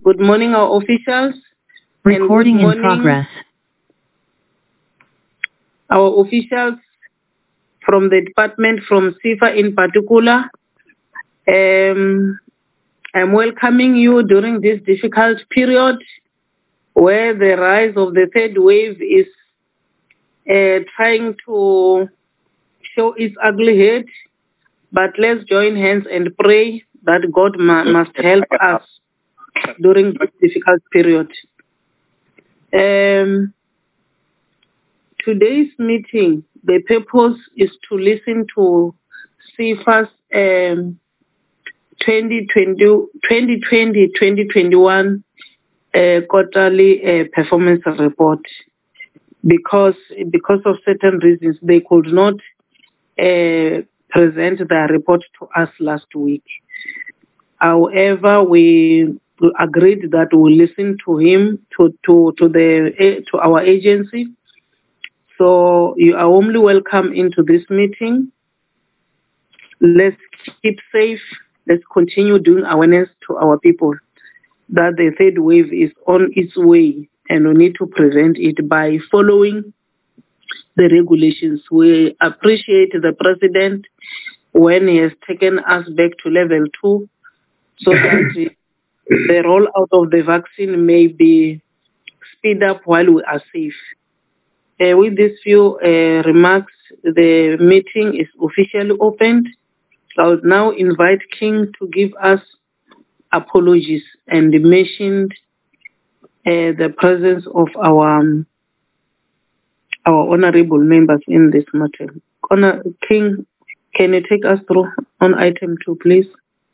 Good morning, our officials. Recording And good in morning, progress. our officials from the department, from SIFA in particular. I'm welcoming you during this difficult period where the rise of the third wave is trying to show its ugly head. But let's join hands and pray that God must help us during this difficult period. Today's meeting, the purpose is to listen to SIFA's 2020-2021 quarterly performance report. Because of certain reasons, they could not present their report to us last week. However, we agreed that we'll listen to him, to our agency. So you are warmly welcome into this meeting. Let's keep safe. Let's continue doing awareness to our people that the third wave is on its way and we need to prevent it by following the regulations. We appreciate the president when he has taken us back to level 2 so that the rollout of the vaccine may be speed up while we are safe. With these few remarks, the meeting is officially opened. I would now invite King to give us apologies and mentioned the presence of our honorable members in this matter. King, can you take us through on item 2, please?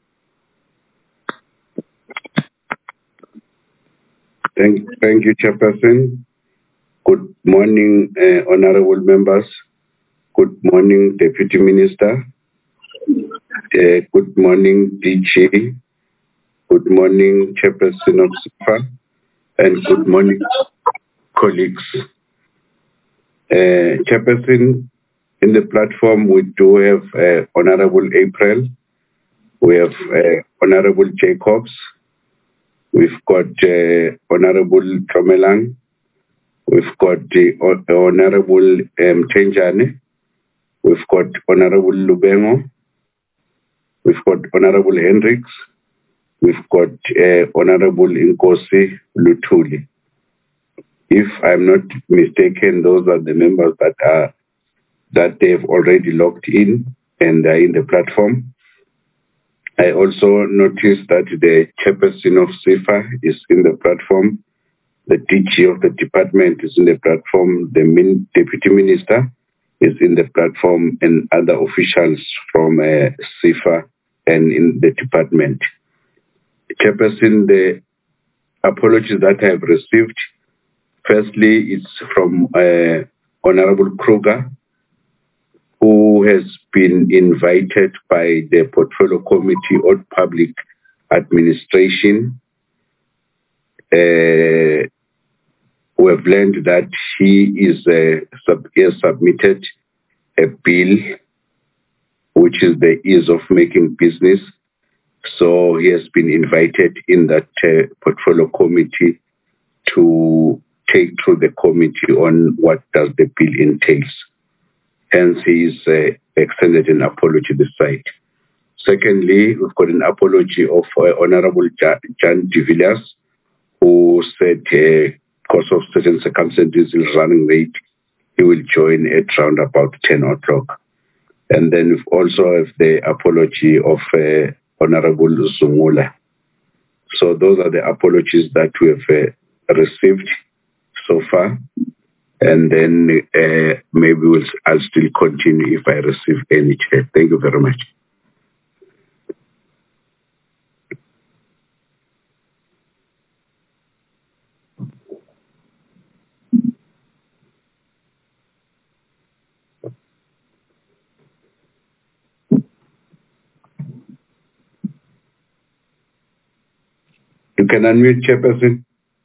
Thank you, Chairperson. Good morning, honorable members. Good morning, Deputy Minister. Good morning, DG. Good morning, Chairperson of SIFA. And good morning, colleagues. Chairperson, in the platform, we do have Honorable April. We have Honorable Jacobs. We've got Honorable Tromelang. We've got Honorable Tenjane. We've got Honorable Lubengo. We've got Honorable Hendricks. We've got Honorable Inkosi Lutuli. If I'm not mistaken, those are the members that they've already logged in and are in the platform. I also noticed that the chairperson of SIFA is in the platform. The DG of the department is in the platform. The deputy minister is in the platform, and other officials from SIFA and in the department. Chairperson, the apologies that I have received, firstly, it's from Honorable Kruger, who has been invited by the Portfolio Committee on Public Administration. We have learned that he has submitted a bill, which is the ease of making business. So he has been invited in that Portfolio Committee to take to the committee on what does the bill entails. Hence, he is extended an apology this side. Secondly, we've got an apology of Honorable Jan de Villiers, who said because of certain circumstances in running late, he will join at around about 10 o'clock. And then we also have the apology of Honorable Zumula. So those are the apologies that we have received so far. And then maybe I'll still continue if I receive any. Thank you very much. You can unmute, Chairperson.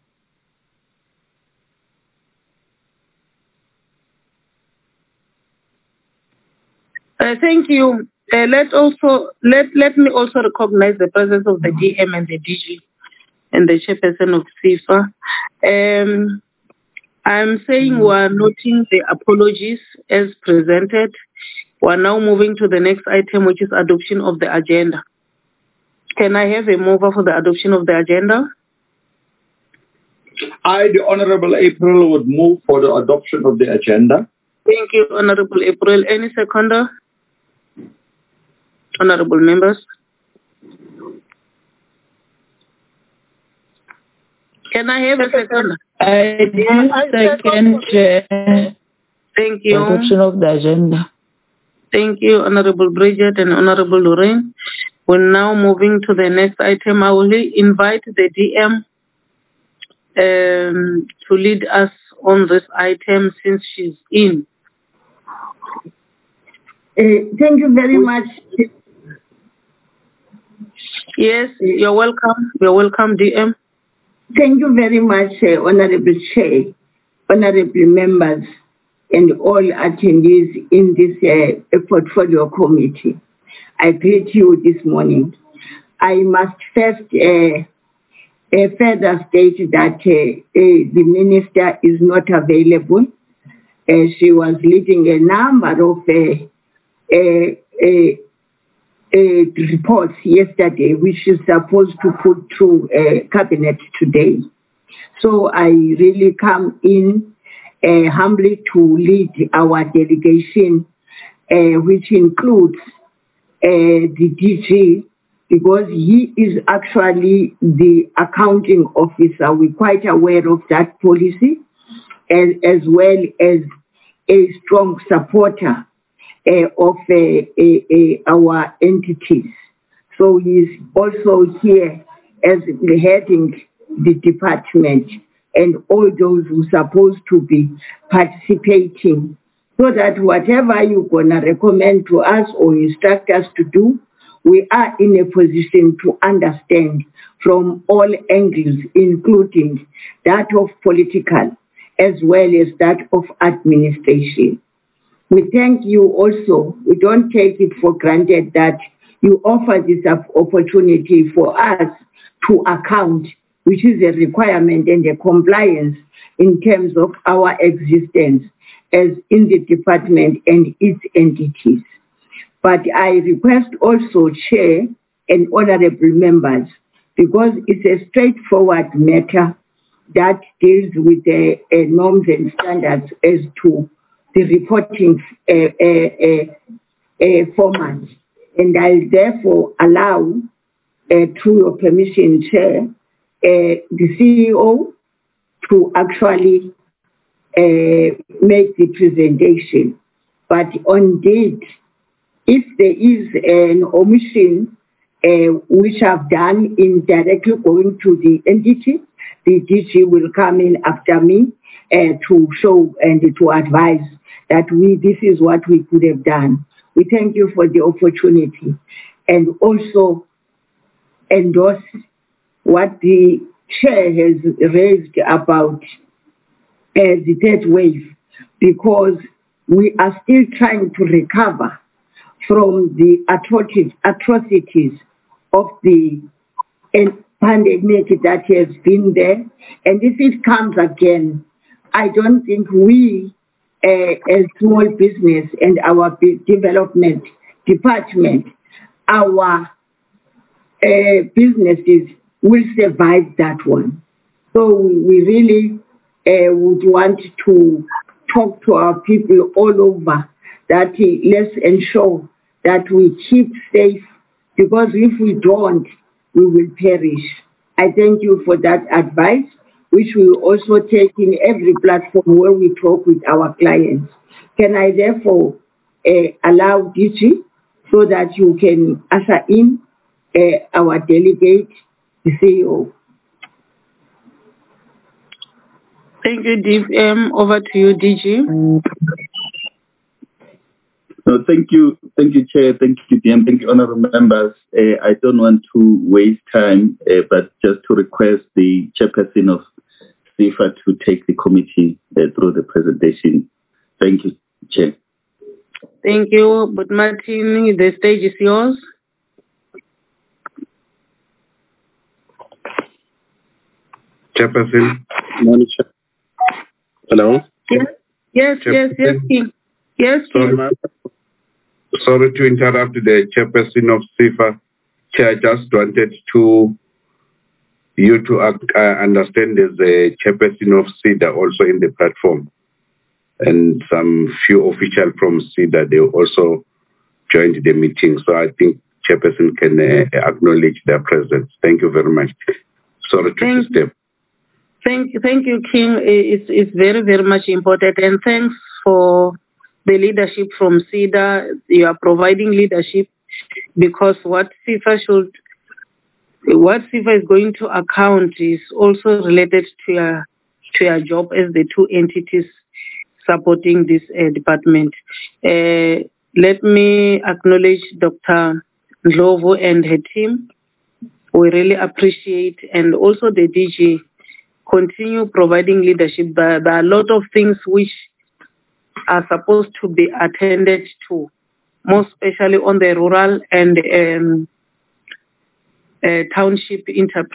Thank you. Let me also recognize the presence of the DM and the DG. and the chairperson of SIFA. I'm saying we're noting the apologies as presented. We're now moving to the next item, which is adoption of the agenda. Can I have a mover for the adoption of the agenda? I, the Honorable April, would move for the adoption of the agenda. Thank you, Honorable April. Any seconder? Honorable members? Can I have a seconder? I do second, Chair. Thank you. Adoption of the agenda. Thank you, Honorable Bridget and Honorable Lorraine. We're now moving to the next item. I will invite the DM to lead us on this item since she's in. Thank you very much. Yes, you're welcome. You're welcome, DM. Thank you very much, Honorable Chair, honorable members, and all attendees in this portfolio committee. I greet you this morning. I must first further state that the minister is not available. She was leading a number of reports yesterday, which is supposed to put through cabinet today. So I really come in humbly to lead our delegation, which includes the DG, because he is actually the accounting officer. We're quite aware of that policy, as well as a strong supporter of our entities. So he's also here as heading the department and all those who are supposed to be participating, so that whatever you're going to recommend to us or instruct us to do, we are in a position to understand from all angles, including that of political as well as that of administration. We thank you also. We don't take it for granted that you offer this opportunity for us to account, which is a requirement and a compliance in terms of our existence as in the department and its entities. But I request also, Chair and honorable members, because it's a straightforward matter that deals with the norms and standards as to the reporting format. And I'll therefore allow, through your permission, Chair, the CEO to actually make the presentation. But indeed, if there is an omission which I've done in directly going to the entity, the DG will come in after me to show and to advise that this is what we could have done. We thank you for the opportunity and also endorse what the chair has raised about the third wave, because we are still trying to recover from the atrocities of the pandemic that has been there. And if it comes again, I don't think we, as small business and our development department, our businesses will survive that one. So we really would want to talk to our people all over that let's ensure that we keep safe, because if we don't, we will perish. I thank you for that advice, which we will also take in every platform where we talk with our clients. Can I therefore allow DG so that you can usher in our delegate, the CEO? Thank you, DVM. Over to you, DG. No, thank you, Chair. Thank you, DM. Thank you, honourable members. I don't want to waste time, but just to request the chairperson of SIFA to take the committee through the presentation. Thank you, Chair. Thank you, but Martin, the stage is yours. Chairperson. Morning, Chair. Hello? Yes, King. Yes, King. Sorry to interrupt the Chairperson of SIFA. Chair, I just wanted you to understand there's a Chairperson of SIDA also in the platform. And some few officials from SIDA, they also joined the meeting. So I think Chairperson can acknowledge their presence. Thank you very much. Sorry to disturb. Thank you, King. It's very, very much important. And thanks for the leadership from SIDA. You are providing leadership because what SIFA is going to account is also related to your job as the two entities supporting this department. Let me acknowledge Dr. Ndlovu and her team. We really appreciate, and also the DG continue providing leadership. There are a lot of things which are supposed to be attended to, most especially on the rural and township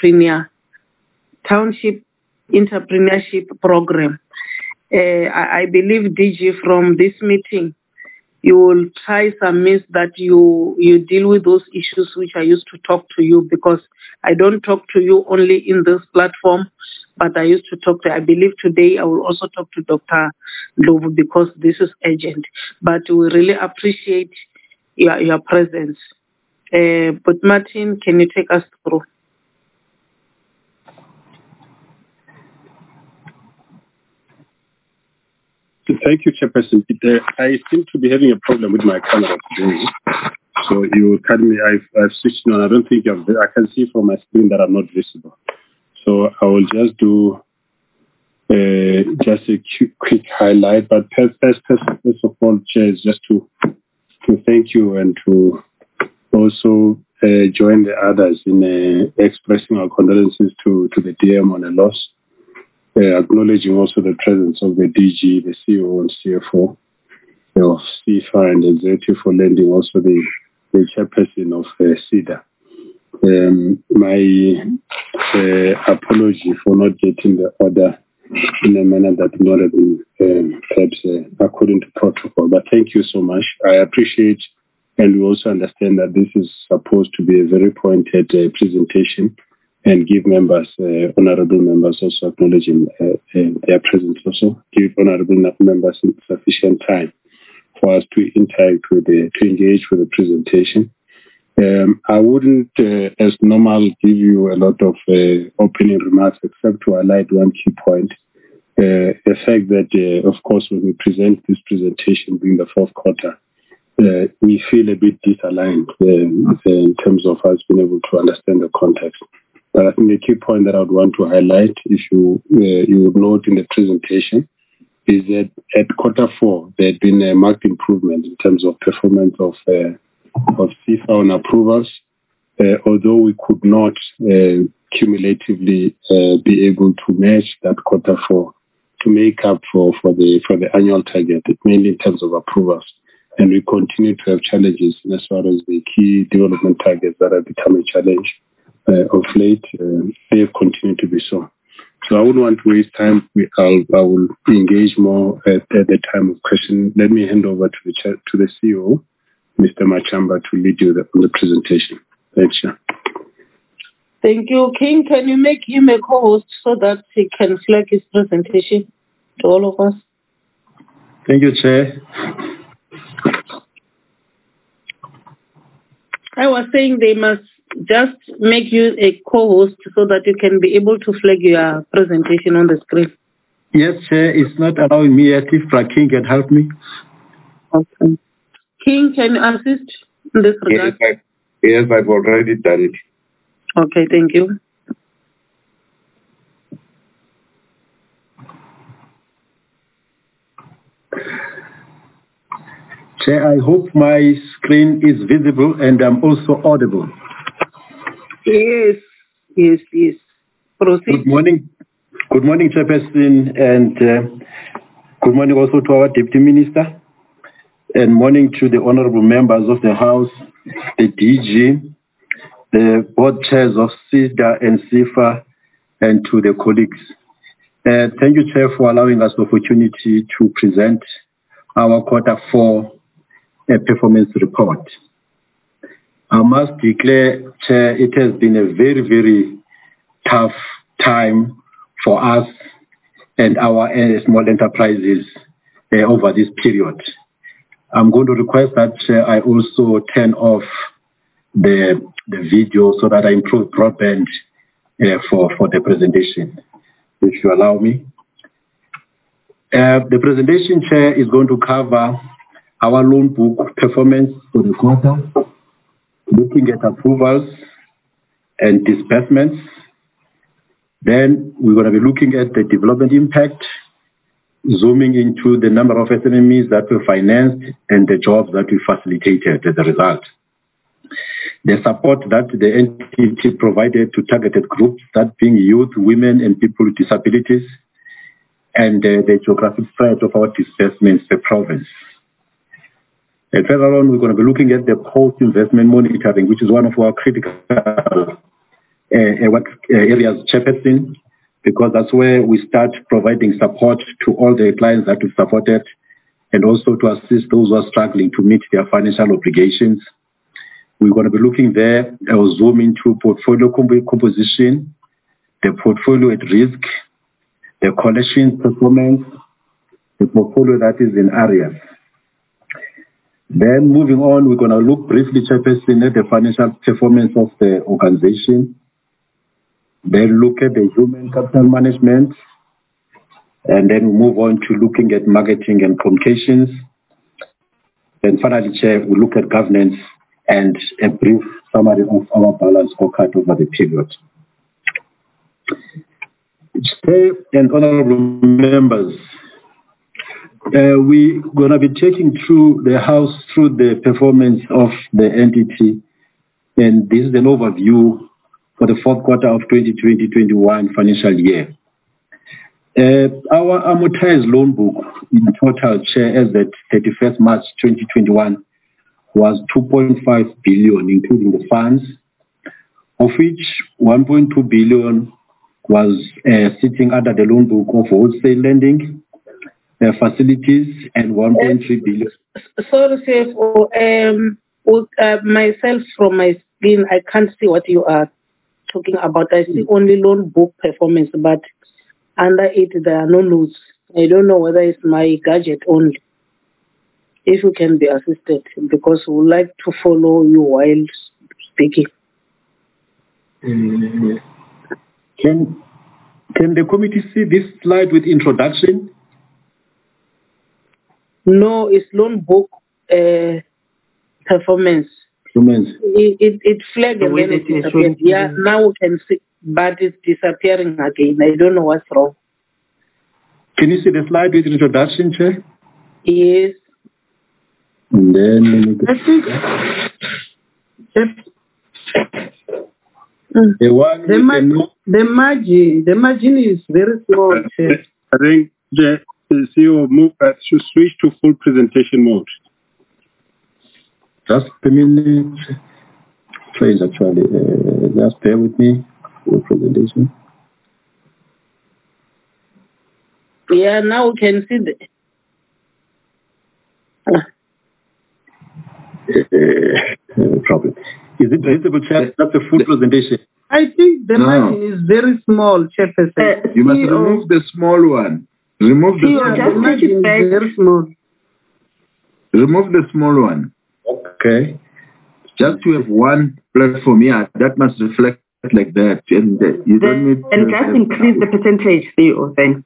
entrepreneurship program. I believe, DG, from this meeting, you will try some means that you deal with those issues which I used to talk to you, because I don't talk to you only in this platform, but I used to talk to, I believe today I will also talk to Dr. Ndlovu because this is urgent. But we really appreciate your presence. But Martin, can you take us through? Thank you, Chairperson. I seem to be having a problem with my camera today. So you tell me I've switched on. I don't think I can see from my screen that I'm not visible. So I will just do just a quick highlight. But first of all, Chair, is just to thank you and to also join the others in expressing our condolences to the DM on the loss. Acknowledging also the presence of the DG, the CEO and CFO of SIFA, and the executive for lending also the chairperson of SIDA. My apology for not getting the order in a manner that would not have been perhaps according to protocol. But thank you so much. I appreciate, and we also understand that this is supposed to be a very pointed presentation, and give members, honorable members, also acknowledging their presence, also give honorable members sufficient time for us to interact with to engage with the presentation. I wouldn't, as normal, give you a lot of opening remarks, except to highlight one key point. The fact that, of course, when we present this presentation during the fourth quarter, we feel a bit disaligned in terms of us being able to understand the context. But I think the key point that I would want to highlight, if you would note in the presentation, is that at quarter four, there had been a marked improvement in terms of performance of SIFA on approvals, although we could not cumulatively be able to match that quarter four to make up for the annual target, mainly in terms of approvals. And we continue to have challenges as far as the key development targets that have become a challenge. Of late, they have continued to be so. So I wouldn't want to waste time. I will engage more at the time of question. Let me hand over to the CEO, Mr. Machamba, to lead you on the presentation. Thanks, Chair. Thank you, King. Can you make him a co-host so that he can flag his presentation to all of us? Thank you, Chair. I was saying they must just make you a co-host so that you can be able to flag your presentation on the screen. Yes, Chair. It's not allowing me yet. If King can help me. Okay. King, can you assist in this regard? Yes, I've already done it. Okay, thank you. Chair, I hope my screen is visible and I'm also audible. Yes. Proceed. Good morning, Chairperson, and good morning also to our Deputy Minister, and morning to the honorable members of the House, the DG, the board chairs of SIDA and SIFA, and to the colleagues. Thank you, Chair, for allowing us the opportunity to present our Q4 performance report. I must declare, Chair, it has been a very, very tough time for us and our small enterprises over this period. I'm going to request that I also turn off the video so that I improve broadband for the presentation, if you allow me. The presentation, Chair, is going to cover our loan book performance for the quarter, looking at approvals and disbursements. Then we're going to be looking at the development impact, zooming into the number of SMMEs that were financed and the jobs that we facilitated as a result. The support that the entity provided to targeted groups, that being youth, women, and people with disabilities, and the geographic spread of our disbursements per province. And further on, we're going to be looking at the post-investment monitoring, which is one of our critical areas, Chairperson, because that's where we start providing support to all the clients that we've supported and also to assist those who are struggling to meet their financial obligations. We're going to be looking there, I'll zoom into portfolio composition, the portfolio at risk, the collection performance, the portfolio that is in arrears. Then moving on, we're going to look briefly, Chairperson, at the financial performance of the organization. Then look at the human capital management. And then we move on to looking at marketing and communications. And finally, Chair, we look at governance and a brief summary of our balance scorecard over the period. Chair and honorable members, we're going to be taking through the House through the performance of the entity. And this is an overview for the fourth quarter of 2020-21 financial year. Our amortized loan book in total, Chair, as at 31st March 2021 was 2.5 billion, including the funds, of which 1.2 billion was sitting under the loan book of wholesale lending facilities and 1.3 billion. Sorry, Sir, myself from my screen, I can't see what you are talking about. I see only loan book performance, but under it there are no notes. I don't know whether it's my gadget only. If you can be assisted, because we would like to follow you while speaking. Can the committee see this slide with introduction? No, it's loan book performance. It flagged and then it disappeared. Yeah, now we can see, but it's disappearing again. I don't know what's wrong. Can you see the slide with introduction, Chair? Yes. And then I think the margin is very small. I think the CEO should switch to full presentation mode. Just a minute. Please, actually, just bear with me. Full presentation. Yeah, now we can see the. No problem. Is it visible, Chair? That's a full presentation. I think the margin is very small, Chairperson. You must remove the small one. Remove the margin is very small. Remove the small one. Okay. Just to have one platform, yeah, that must reflect like that. And you don't need and just increase the percentage, CEO, then.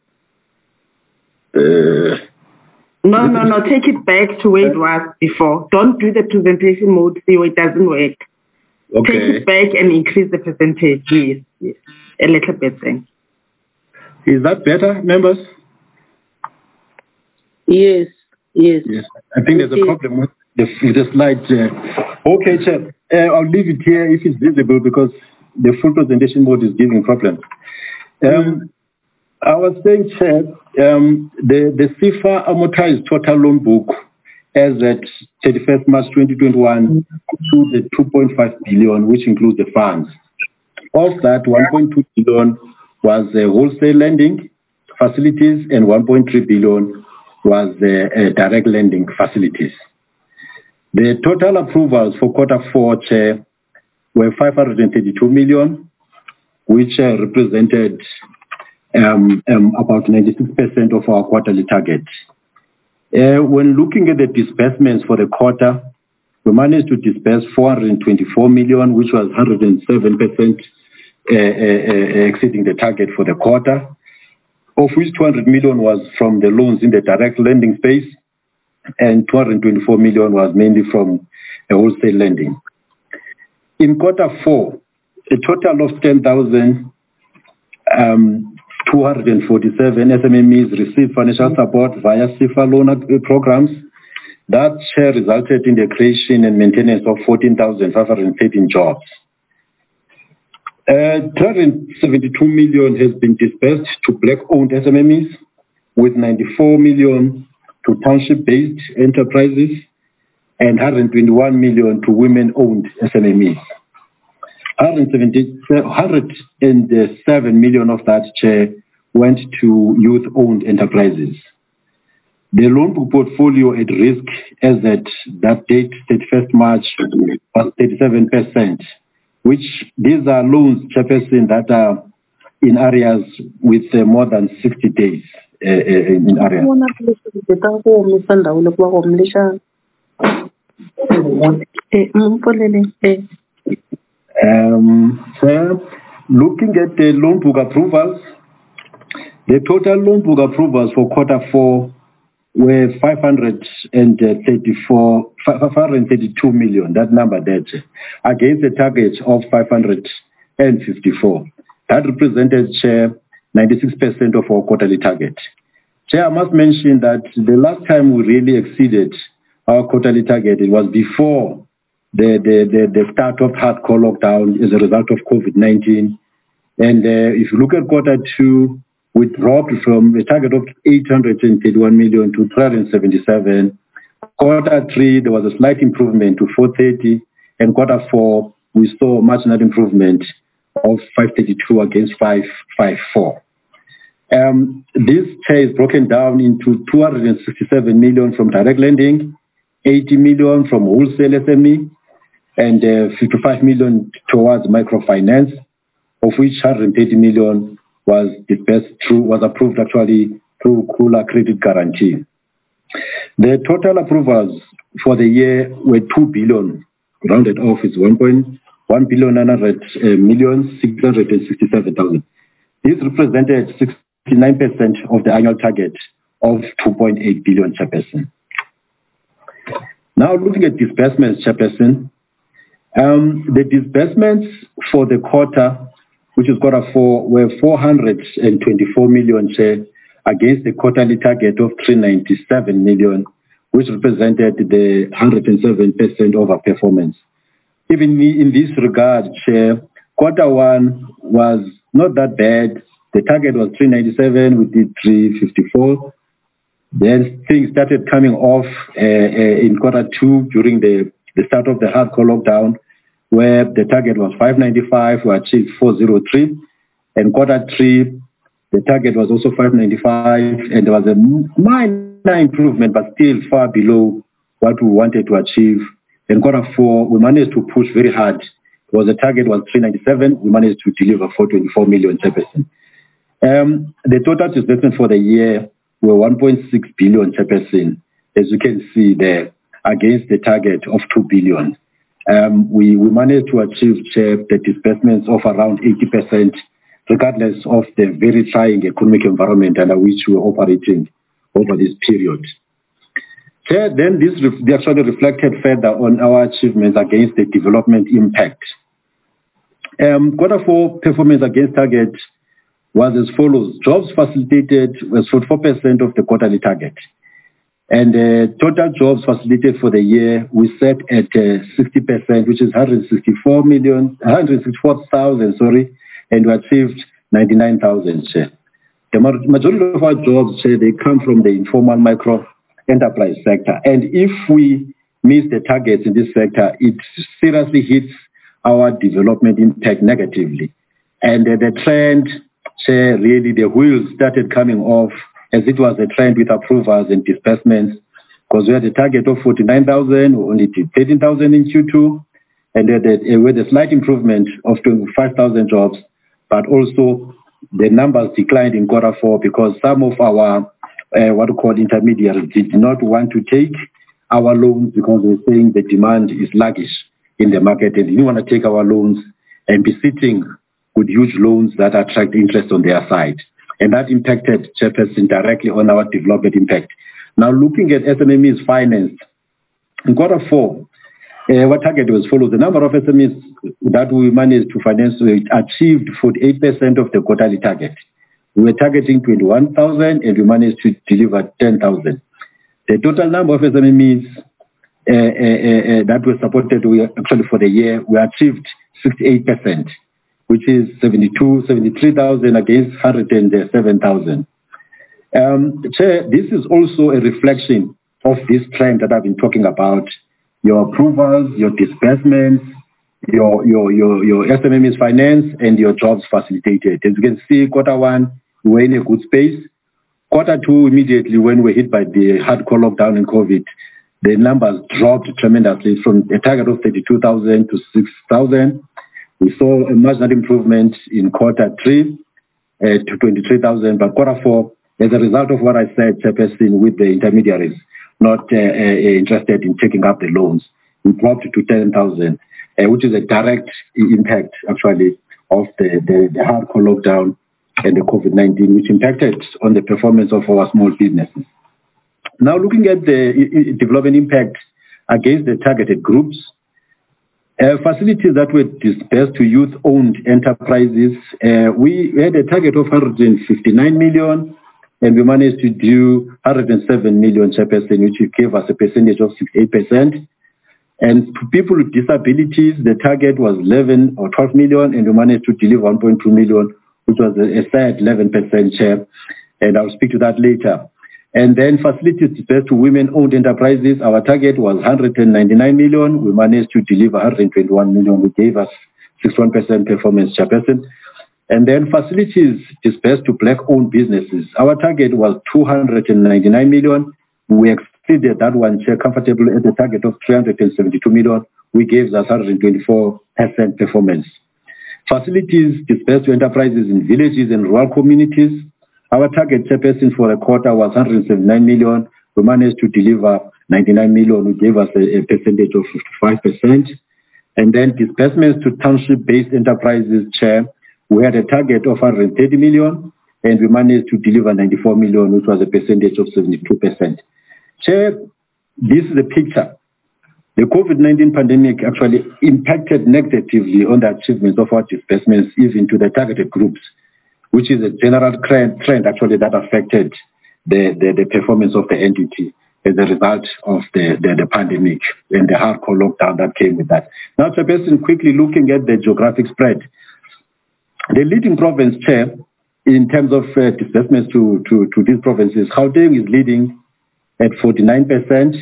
No, take it back to where it was before. Don't do the presentation mode, CEO, it doesn't work. Okay. Take it back and increase the percentage, yes. A little bit then. Is that better, members? Yes. I think there's a problem with the slide. Okay, Chair. I'll leave it here if it's visible because the full presentation mode is giving problems. I was saying, Chair, the CIFA amortized total loan book as at 31st March 2021 to the 2.5 billion, which includes the funds. Of that, 1.2 billion was wholesale lending facilities, and 1.3 billion was direct lending facilities. The total approvals for quarter four, Chair, were 532 million, which represented about 96% of our quarterly target. When looking at the disbursements for the quarter, we managed to disburse 424 million, which was 107% exceeding the target for the quarter, of which 200 million was from the loans in the direct lending space, and 224 million was mainly from wholesale lending. In quarter four, a total of 10,247 SMMEs received financial support via CIFA loan programs. That share resulted in the creation and maintenance of 14,513 jobs. 272 million has been disbursed to black-owned SMMEs, with 94 million to township-based enterprises and 121 million to women-owned SMMEs. 107 million of that share went to youth-owned enterprises. The loan book portfolio at risk as at that date, 31st March, was 37%, which these are loans, Chairperson, that are in areas with more than 60 days in area. Looking at the loan book approvals, the total loan book approvals for quarter four were 532 million, that number there, against a target of 554. That represented, Chair, 96% of our quarterly target. Chair, I must mention that the last time we really exceeded our quarterly target, it was before the start of hardcore lockdown as a result of COVID-19. And if you look at quarter two, we dropped from a target of 831 million to 377. Quarter three, there was a slight improvement to 430. And quarter four, we saw much net improvement of 532 against 554. This share is broken down into 267 million from direct lending, 80 million from wholesale SME, and 55 million towards microfinance, of which 130 million was approved actually through Kula Credit Guarantee. The total approvals for the year were 2 billion, rounded off is 1,900,667,000. This represented 69% of the annual target of 2.8 billion, Chairperson. Now looking at disbursements, Chairperson, the disbursements for the quarter, which is quarter four, were 424 million share against the quarterly target of 397 million, which represented the 107% of our performance. Even in this regard, Chair, quarter one was not that bad. The target was 397, we did 354. Then things started coming off in quarter two during the start of the hardcore lockdown, where the target was 595, we achieved 403. And quarter three, the target was also 595, and there was a minor improvement, but still far below what we wanted to achieve. In quarter four, we managed to push very hard. The target was 397, we managed to deliver 424 million. The total disbursement for the year were 1.6 billion, as you can see there, against the target of 2 billion. We managed to achieve, Chair, the disbursements of around 80%, regardless of the very trying economic environment under which we were operating over this period. Chair, then this actually reflected further on our achievements against the development impact. Quarter four performance against target was as follows. Jobs facilitated was 44% of the quarterly target. And total jobs facilitated for the year, we set at 60%, which is 164,000, and we achieved 99,000. The majority of our jobs, they come from the informal micro enterprise sector. And if we miss the targets in this sector, it seriously hits our development impact negatively. And the trend really the wheels started coming off, as it was a trend with approvals and disbursements, because we had a target of 49,000, we only did 13,000 in Q2, and with a slight improvement of 25,000 jobs, but also the numbers declined in Q4 because some of our intermediaries did not want to take our loans because they're saying the demand is sluggish in the market, and they didn't want to take our loans and be sitting with huge loans that attract interest on their side. And that impacted Chairperson directly on our development impact. Now, looking at SMMEs financed, in Q4, our target was follows. The number of SMEs that we managed to finance, we achieved 48% of the quarterly target. We were targeting 21,000 and we managed to deliver 10,000. The total number of SMEs that were supported, actually for the year, we achieved 68%, which is 73,000 against 107,000. Chair, this is also a reflection of this trend that I've been talking about. Your approvals, your disbursements, your SMMEs finance, and your jobs facilitated. As you can see, Q1, we were in a good space. Q2, immediately when we were hit by the hardcore lockdown and COVID, the numbers dropped tremendously from a target of 32,000 to 6,000. We saw a marginal improvement in Q3 to 23,000, but Q4, as a result of what I said, Chairperson, with the intermediaries not interested in taking up the loans, we dropped to 10,000, which is a direct impact, actually, of the hardcore lockdown and the COVID-19, which impacted on the performance of our small businesses. Now, looking at the development impact against the targeted groups, facilities that were dispersed to youth-owned enterprises, we had a target of 159 million, and we managed to do 107 million, Chairperson, which gave us a percentage of 68%. And to people with disabilities, the target was 11 or 12 million, and we managed to deliver 1.2 million, which was a sad 11% share. And I'll speak to that later. And then facilities dispersed to women-owned enterprises, our target was 199 million. We managed to deliver 121 million, which gave us 61% performance, Chairperson. And then facilities dispersed to black-owned businesses, our target was 299 million. We exceeded that one, Chair, comfortably at the target of 372 million. We gave us 124% performance. Facilities dispersed to enterprises in villages and rural communities, our target, Chairperson, for the quarter was 179 million. We managed to deliver 99 million, which gave us a percentage of 55%. And then disbursements to township-based enterprises, Chair, we had a target of 130 million, and we managed to deliver 94 million, which was a percentage of 72%. Chair, this is a picture. The COVID-19 pandemic actually impacted negatively on the achievements of our disbursements, even to the targeted groups, which is a general trend actually that affected the performance of the entity as a result of the pandemic and the hardcore lockdown that came with that. Now, Chairperson, quickly looking at the geographic spread. The leading province, Chair, in terms of disbursements to these provinces, Gauteng is leading at 49%.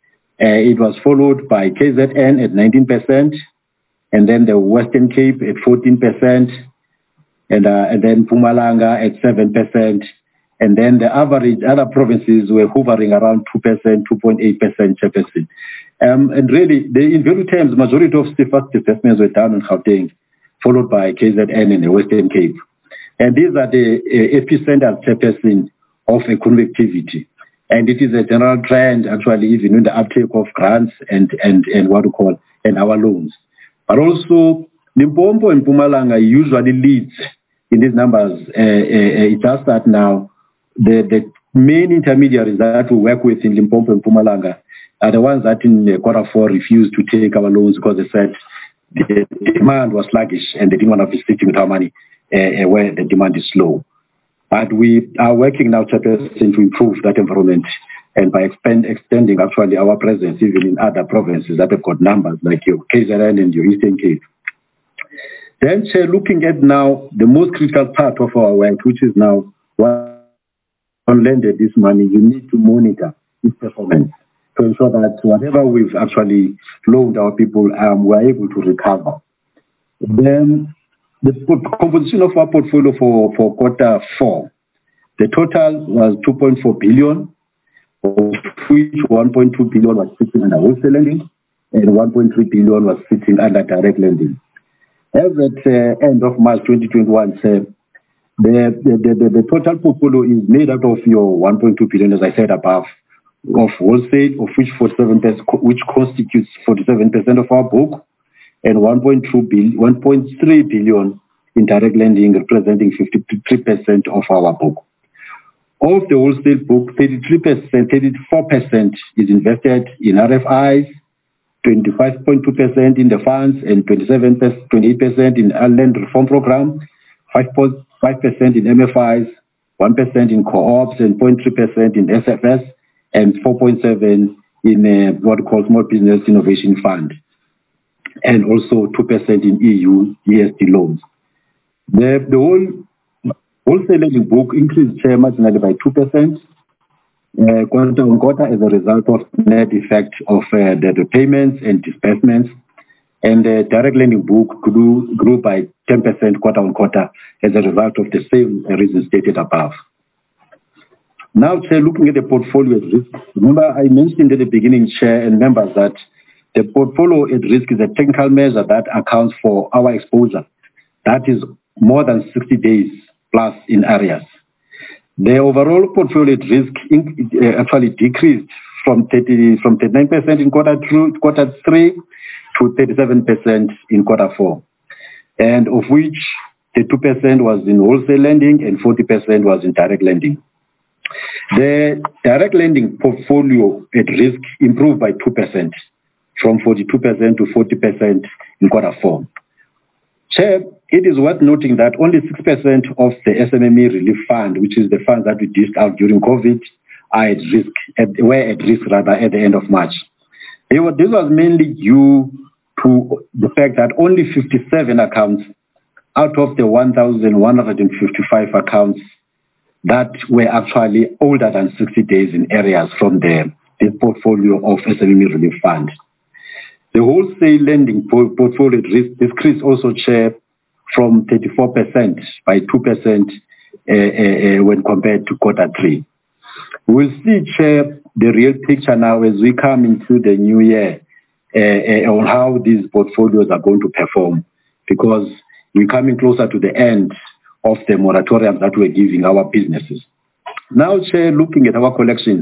It was followed by KZN at 19%, and then the Western Cape at 14%, and then Mpumalanga at 7%, and then the average other provinces were hovering around 2%, 2.8%, Chairperson. And really, in value terms, majority of CFA's disbursements were done in Gauteng, followed by KZN and the Western Cape. And these are the epicenter, Chairperson, of economic activity. And it is a general trend, actually, even in the uptake of grants and what we call, and our loans. But also, Limpopo and Mpumalanga usually leads in these numbers. It's just that now the main intermediaries that we work with in Limpopo and Mpumalanga are the ones that in Q4 refused to take our loans because they said the demand was sluggish and they didn't want to be sitting with our money where the demand is slow. But we are working now, Chairperson, to improve that environment and by extending actually our presence even in other provinces that have got numbers like your KZN and your Eastern Cape. Then, Chair, looking at now the most critical part of our work, which is now what lended this money, you need to monitor its performance to ensure that whatever we've actually loaned our people, we're able to recover. Then the composition of our portfolio for quarter four, the total was 2.4 billion, of which 1.2 billion was sitting under wholesale lending and 1.3 billion was sitting under direct lending. As at end of March 2021, the total portfolio is made out of your 1.2 billion, as I said above, of wholesale, of which 47%, which constitutes 47% of our book, and 1.3 billion in direct lending, representing 53% of our book. Of the wholesale book, 34% is invested in RFIs, 25.2% in the funds, and 28% in our land reform program, 5% in MFIs, 1% in co-ops, and 0.3% in SFS, and 4.7% in what we call Small Business Innovation Fund, and also 2% in EU ESD loans. The whole wholesale lending book increased marginally by 2%, quarter on quarter, as a result of net effect of the repayments and disbursements, and the direct lending book grew by 10% quarter on quarter as a result of the same reasons stated above. Now, Chair, looking at the portfolio at risk, remember I mentioned at the beginning, Chair and members, that the portfolio at risk is a technical measure that accounts for our exposure. That is more than 60 days plus in areas. The overall portfolio at risk actually decreased from 39% in quarter three to 37% in quarter four, and of which the 2% was in wholesale lending and 40% was in direct lending. The direct lending portfolio at risk improved by 2%, from 42% to 40% in quarter four. Chair, it is worth noting that only 6% of the SMME Relief Fund, which is the fund that we dished out during COVID, were at risk at the end of March. This was mainly due to the fact that only 57 accounts out of the 1,155 accounts that were actually older than 60 days in areas from the portfolio of SMME Relief Fund. The wholesale lending portfolio risk decreased also, Chair, from 34% by 2% when compared to quarter three. We'll see, Chair, the real picture now as we come into the new year on how these portfolios are going to perform, because we're coming closer to the end of the moratorium that we're giving our businesses. Now, Chair, looking at our collections,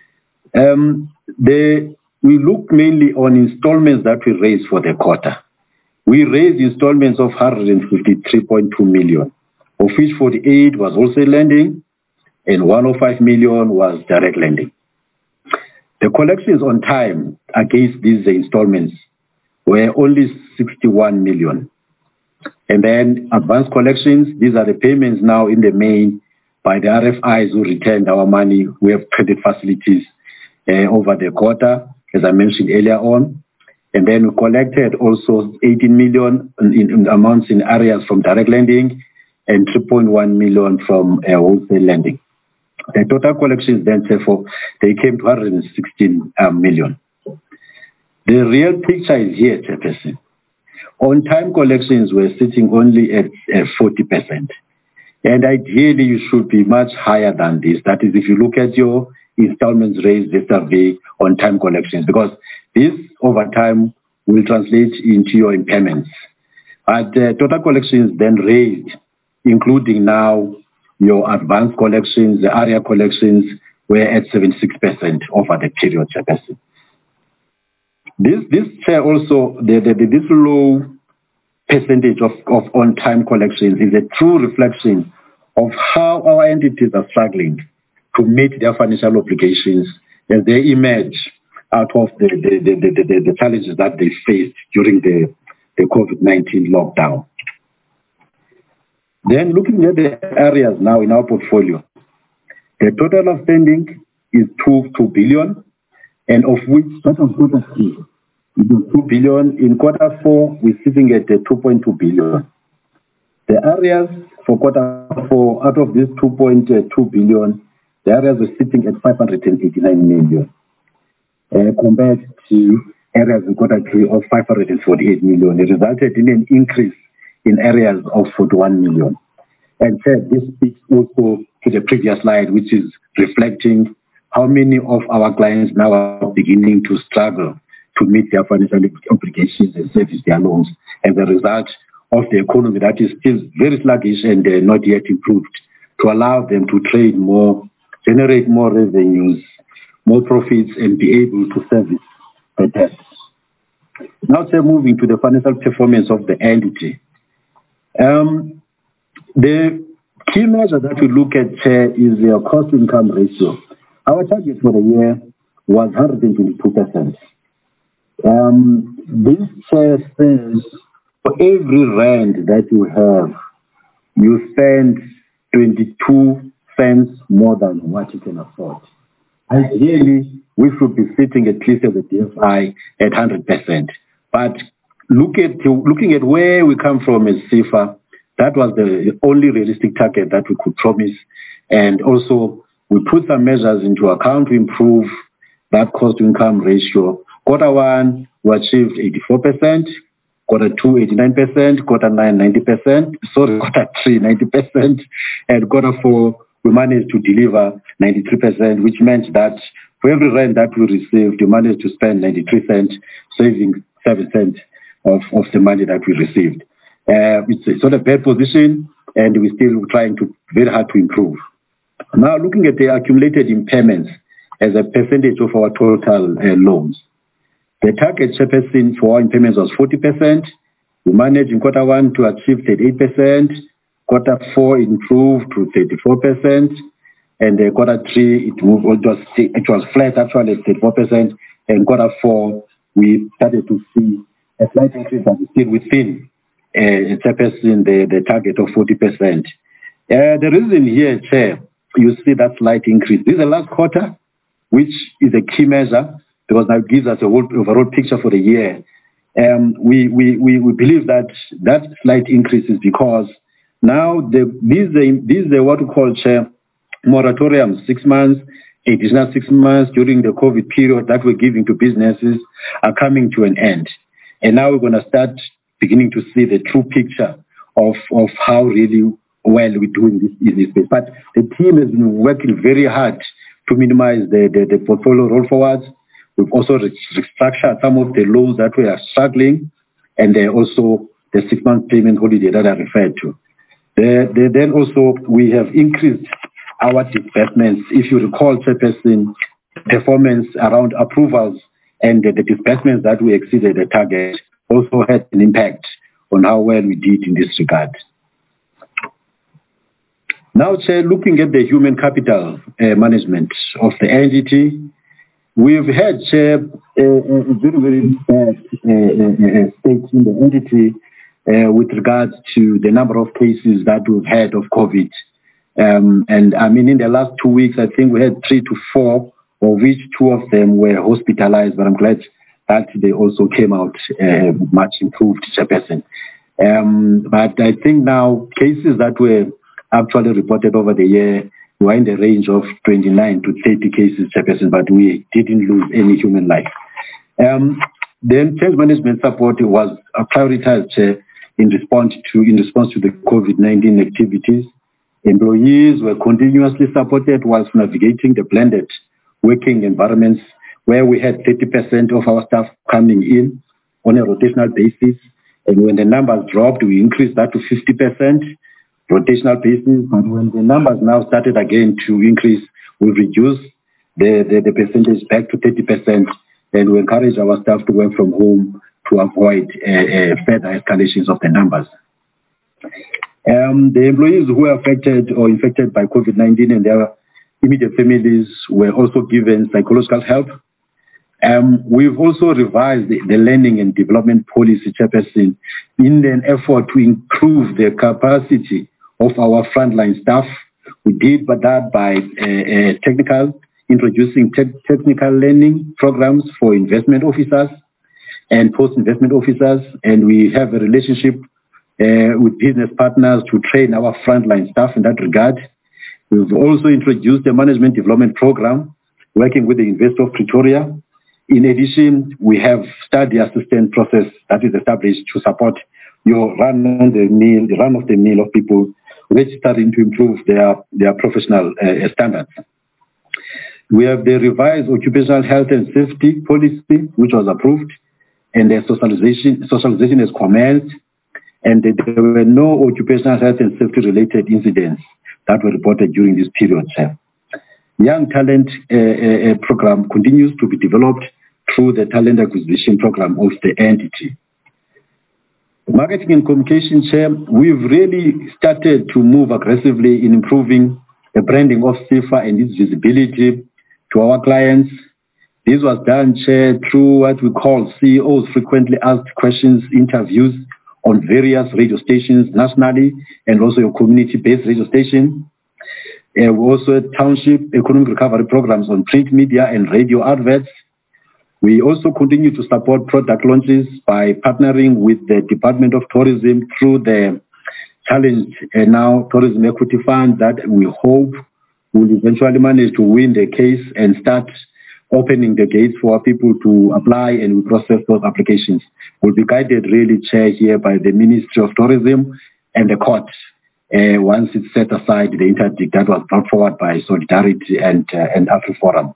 we look mainly on installments that we raised for the quarter. We raised installments of 153.2 million, of which 48 was wholesale lending and 105 million was direct lending. The collections on time against these installments were only 61 million. And then advanced collections, these are the payments now in the main by the RFIs who returned our money. We have credit facilities over the quarter, as I mentioned earlier on. And then we collected also 18 million in amounts in areas from direct lending and 3.1 million from wholesale lending. The total collections then, therefore, they came to 116 million. The real picture is here, Chairperson. On-time collections were sitting only at 40%. And ideally, you should be much higher than this. That is, if you look at your installments raised vis-a-vis on-time collections, because this over time will translate into your impairments. But total collections then raised, including now your advanced collections, the area collections were at 76% over the period, Chairperson. This Chair, also, this low percentage of on-time collections is a true reflection of how our entities are struggling to meet their financial obligations as they emerge out of the challenges that they faced during the COVID-19 lockdown. Then looking at the areas now in our portfolio, the total outstanding is 2 billion, and of which that was quarter three. It was 2 billion. In quarter four, we're sitting at 2.2 billion. The areas for quarter four, out of this 2.2 billion, the areas were sitting at 589 million, compared to areas in quarter three of 548 million. It resulted in an increase in areas of 41 million. And this speaks also to the previous slide, which is reflecting how many of our clients now are beginning to struggle to meet their financial obligations and service their loans as a result of the economy that is still very sluggish and not yet improved, to allow them to trade more, generate more revenues, more profits, and be able to service the debts. Now, moving to the financial performance of the entity. The key measure that we look at is the cost-income ratio. Our target for the year was 122%. This says for every rand that you have, you spend 22 cents more than what you can afford. Ideally, we should be sitting at least at the DFI at 100%. But looking at where we come from as CIFA, that was the only realistic target that we could promise. And also, we put some measures into account to improve that cost-to-income ratio. Quarter 1, we achieved 84%. Quarter 2, 89%. Quarter 9, 90%. Sorry, quarter 3, 90%. And quarter 4, we managed to deliver 93%, which meant that for every rand that we received, we managed to spend 93 cents, saving 7 cents of the money that we received. It's not a bad position, and we're still trying very hard to improve. Now, looking at the accumulated impairments as a percentage of our total loans, the target chairperson for our impairments was 40%. We managed in quarter 1 to achieve 38%. Quarter 4 improved to 34%. And quarter 3, it was flat actually at 34%. And quarter 4, we started to see a slight increase, but still within the target of 40%. The reason here, Chair, you see that slight increase. This is the last quarter, which is a key measure because now it gives us a whole overall picture for the year. We believe that slight increase is because now these are what we call, Chair, moratorium, 6 months, additional 6 months during the COVID period that we're giving to businesses are coming to an end. And now we're going to start beginning to see the true picture of how really well we're doing this in this space. But the team has been working very hard to minimize the portfolio roll forwards. We've also restructured some of the loans that we are struggling, and also the 6-month payment holiday that I referred to. Then also we have increased our disbursements. If you recall, Chairperson, performance around approvals and the disbursements that we exceeded the target also had an impact on how well we did in this regard. Now, Chair, looking at the human capital management of the entity, we've had, Chair, a very, very bad state in the entity with regards to the number of cases that we've had of COVID. And I mean, in the last 2 weeks, I think we had 3 to 4, of which 2 of them were hospitalized, but I'm glad that they also came out much improved, Chairperson. But I think now cases that were actually reported over the year were in the range of 29 to 30 cases, Chairperson, but we didn't lose any human life. Then change management support was prioritized in response to the COVID-19 activities. Employees were continuously supported whilst navigating the blended working environments where we had 30% of our staff coming in on a rotational basis. And when the numbers dropped, we increased that to 50% rotational basis. But when the numbers now started again to increase, we reduced the percentage back to 30%. And we encourage our staff to work from home to avoid further escalations of the numbers. The employees who were affected or infected by COVID-19 and their immediate families were also given psychological help. We've also revised the learning and development policy, Chairperson, in an effort to improve the capacity of our frontline staff. We did that by introducing technical learning programs for investment officers and post-investment officers, and we have a relationship with business partners to train our frontline staff in that regard. We've also introduced a management development program working with the University of Pretoria. In addition, we have study assistant process that is established to support your run-of-the-mill of people registering to improve their professional standards. We have the revised occupational health and safety policy, which was approved, and the socialization has commenced, and there were no occupational health and safety related incidents that were reported during this period. Young talent program continues to be developed through the talent acquisition program of the entity. Marketing and communication, Chair, we've really started to move aggressively in improving the branding of SIFA and its visibility to our clients. This was done, Chair, through what we call CEOs frequently asked questions interviews on various radio stations nationally and also your community-based radio station. We also had township economic recovery programs on print media and radio adverts. We also continue to support product launches by partnering with the Department of Tourism through the Challenge Now Tourism Equity Fund that we hope will eventually manage to win the case and start opening the gates for people to apply and we process those applications. We'll be guided really, Chair, here by the Ministry of Tourism and the court once it's set aside the interdict that was brought forward by Solidarity and AfriForum.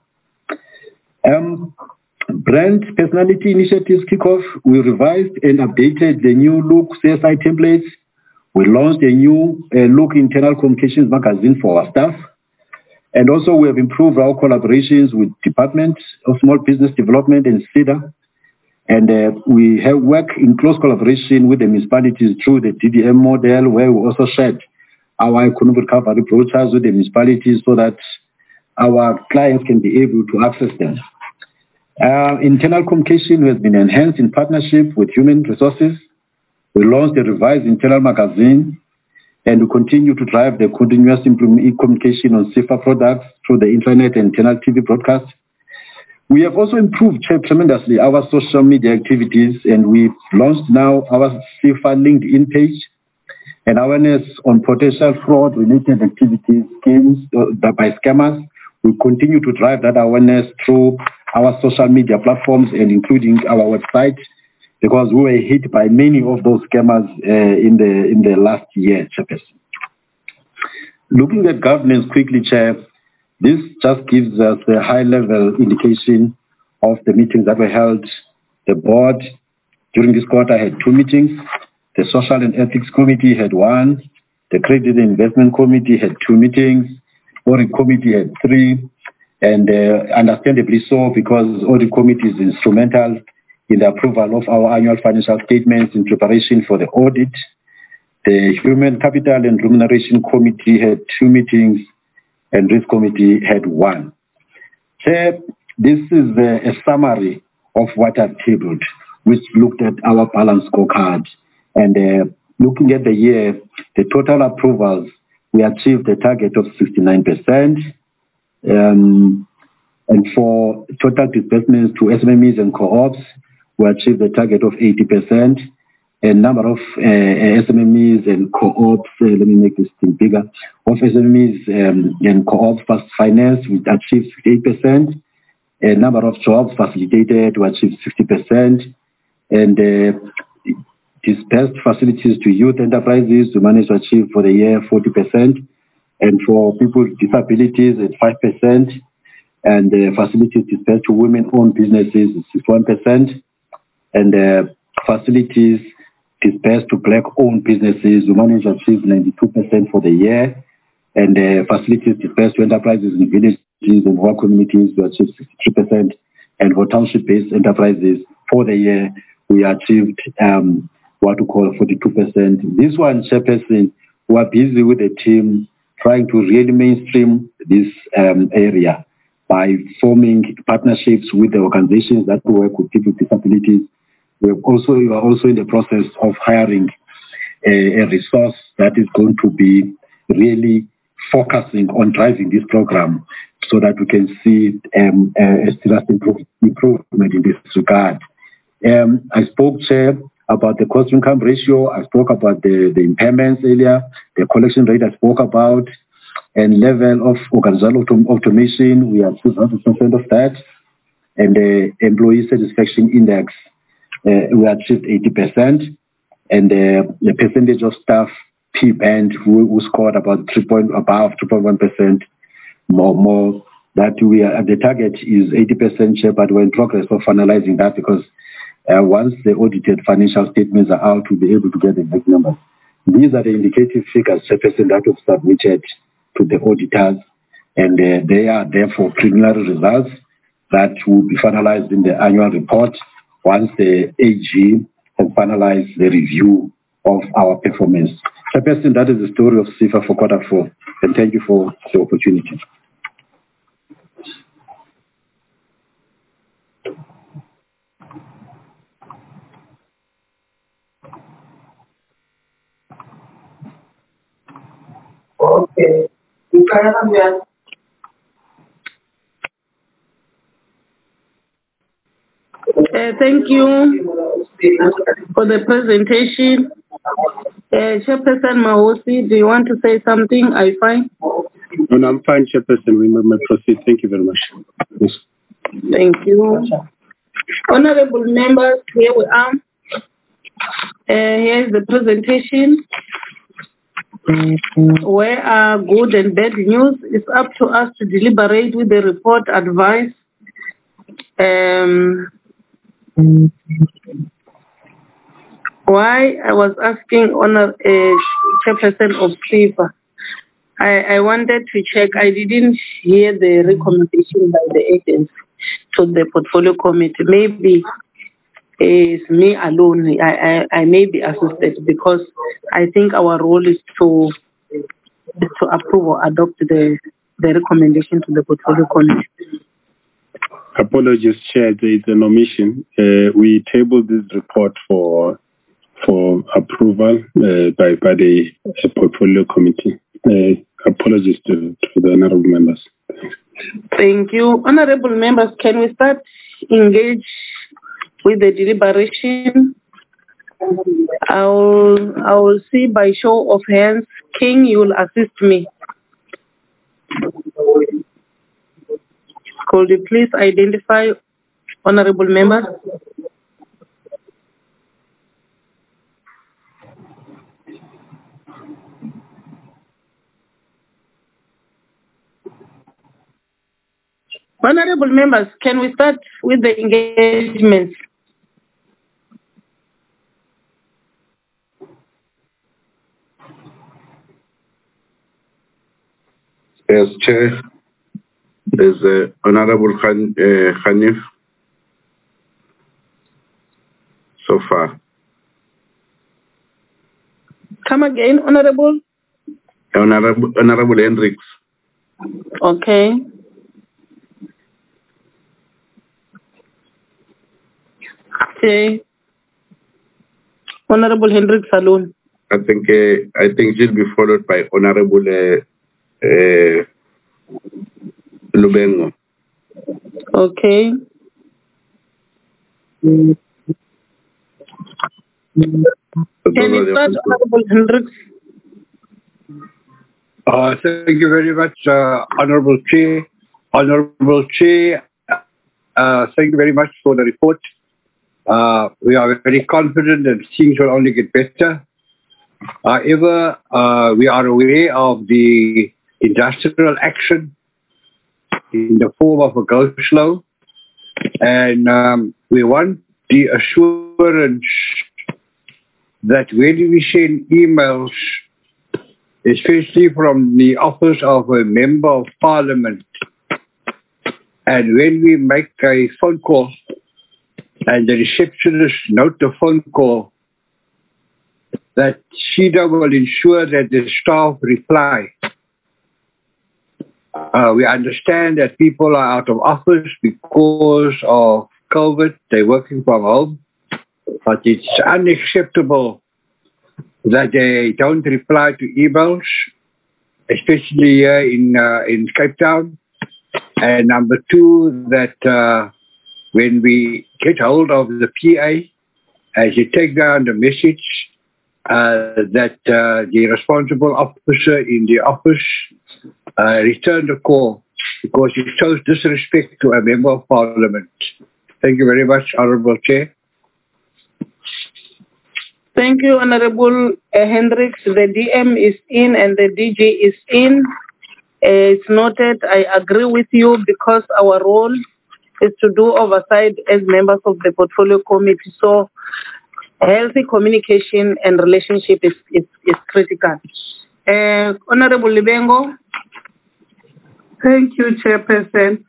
Brand Personality Initiatives Kickoff, we revised and updated the new look CSI templates. We launched a new look internal communications magazine for our staff. And also we have improved our collaborations with Department of Small Business Development and SIDA. And we have worked in close collaboration with the municipalities through the DDM model, where we also shared our economic recovery brochures with the municipalities so that our clients can be able to access them. Internal communication has been enhanced in partnership with human resources. We launched a revised internal magazine, and we continue to drive the continuous communication on SIFA products through the internet and internal TV broadcast. We have also improved tremendously our social media activities, and we've launched now our SIFA LinkedIn page and awareness on potential fraud-related activities schemes by scammers. We continue to drive that awareness through our social media platforms and including our website, because we were hit by many of those scammers in the last year, Chairperson. Looking at governance quickly, Chair, this just gives us a high-level indication of the meetings that were held. The board during this quarter had 2 meetings. The Social and Ethics Committee had 1. The Credit and Investment Committee had 2 meetings. Audit Committee had 3. And understandably so, because Audit Committee is instrumental in the approval of our annual financial statements in preparation for the audit. The Human Capital and Remuneration Committee had 2 meetings, and Risk Committee had 1. Chair, this is a summary of what I've tabled, which looked at our balance scorecard. And looking at the year, the total approvals, we achieved a target of 69%. And for total disbursements to SMMEs and co-ops, we achieved a target of 80%. A number of SMMEs and co-ops, let me make this thing bigger, of SMMEs and co-ops fast finance, we achieved 68%. A number of jobs facilitated, we achieved 60%. And dispersed facilities to youth enterprises, we managed to achieve for the year 40%. And for people with disabilities at 5%. And facilities dispersed to women-owned businesses, 61%. And facilities dispersed to black-owned businesses, we managed to achieve 92% for the year. And facilities dispersed to enterprises in villages and rural communities, we achieved 63%. And for township-based enterprises, for the year, we achieved what we call 42%. This one, Chairperson, we are busy with the team trying to really mainstream this area by forming partnerships with the organizations that work with people with disabilities. We are also in the process of hiring a resource that is going to be really focusing on driving this program so that we can see a serious improvement in this regard. I spoke, Chair, about the cost-to-income ratio. I spoke about the impairments earlier, the collection rate I spoke about, and level of organizational automation. We achieved 100% of that. And the employee satisfaction index, we achieved 80%. and the percentage of staff P-band who scored about above 3.1%, more that we are the target is 80% share, but we're in progress of finalizing that because once the audited financial statements are out, we'll be able to get the exact numbers. These are the indicative figures, Chairperson, that was submitted to the auditors, and they are therefore preliminary results that will be finalized in the annual report once the AG has finalized the review of our performance. Chairperson, that is the story of CIFA for Q4, and thank you for the opportunity. Okay. Thank you for the presentation. Chairperson Mahosi, do you want to say something? Are you fine? No, I'm fine, Chairperson. We may proceed. Thank you very much. Yes. Thank you. Honorable members, here we are. Here is the presentation. Where are good and bad news? It's up to us to deliberate with the report advice. Why I was asking Chairperson of CIFA, I wanted to check. I didn't hear the recommendation by the agency to the portfolio committee. Maybe it's me alone. I may be assisted because I think our role is to approve or adopt the recommendation to the portfolio committee. Apologies, Chair. There is an omission. We tabled this report for approval by the portfolio committee. Apologies to the honorable members. Thank you. Honorable members, can we start engage with the deliberation? I will see by show of hands. King, you will assist me. Could you please identify honorable members? Honorable members, can we start with the engagements? Yes, Chair. There's Honorable Hanif so far. Come again, Honorable? Honorable Hendricks. Okay. Okay. Honorable Hendricks alone. I think she'll be followed by Honorable Lubengo. Okay. Can you start, Honorable Hendricks? Thank you very much, Honorable Chair. Honorable Chair, thank you very much for the report. We are very confident that things will only get better. However, we are aware of the industrial action in the form of a go slow, and we want the assurance that when we send emails, especially from the office of a member of parliament, and when we make a phone call and the receptionist note the phone call, that SHIDA will ensure that the staff reply. We understand that people are out of office because of COVID, they're working from home, but it's unacceptable that they don't reply to emails, especially here in Cape Town. And number two, that when we get hold of the PA, as you take down the message, that the responsible officer in the office return the call because it shows disrespect to a member of parliament. Thank you very much, Honourable Chair. Thank you, Honorable Hendricks. The DM is in and the DG is in. It's noted. I agree with you because our role is to do oversight as members of the portfolio committee. So healthy communication and relationship is critical. Honorable Libengo. Thank you, Chairperson.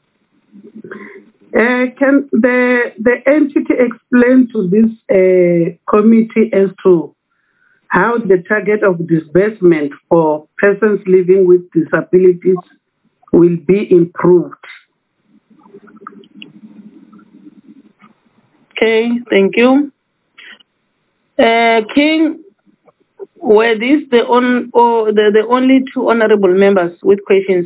Can the entity explain to this committee as to how the target of disbursement for persons living with disabilities will be improved? Okay, thank you. King, were these the only two honorable members with questions?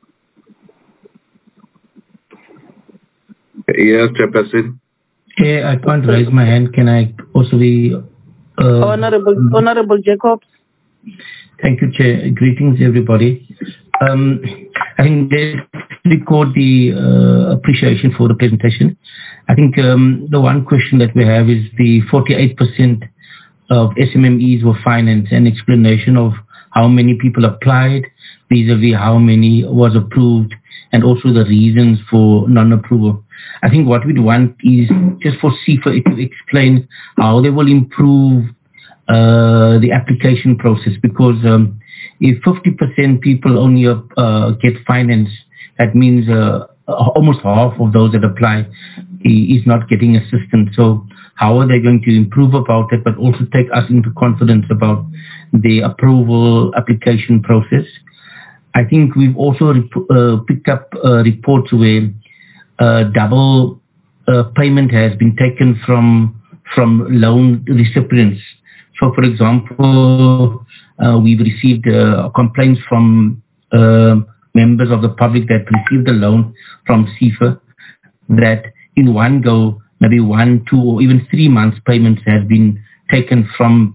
Yes, Chairperson. I can't raise my hand. Can I also be... Honorable Jacobs. Thank you, Chair. Greetings, everybody. I think they record the appreciation for the presentation. I think the one question that we have is the 48% of SMMEs were financed, an explanation of how many people applied vis-a-vis how many was approved, and also the reasons for non-approval. I think what we'd want is just for CIFA to explain how they will improve the application process, because if 50% people only get finance, that means almost half of those that apply is not getting assistance. So how are they going to improve about it, but also take us into confidence about the approval application process? I think we've also picked up reports where double payment has been taken from loan recipients. So, for example, we've received complaints from members of the public that received the loan from CIFA that in one go, maybe 1, 2, or even 3 months payments has been taken from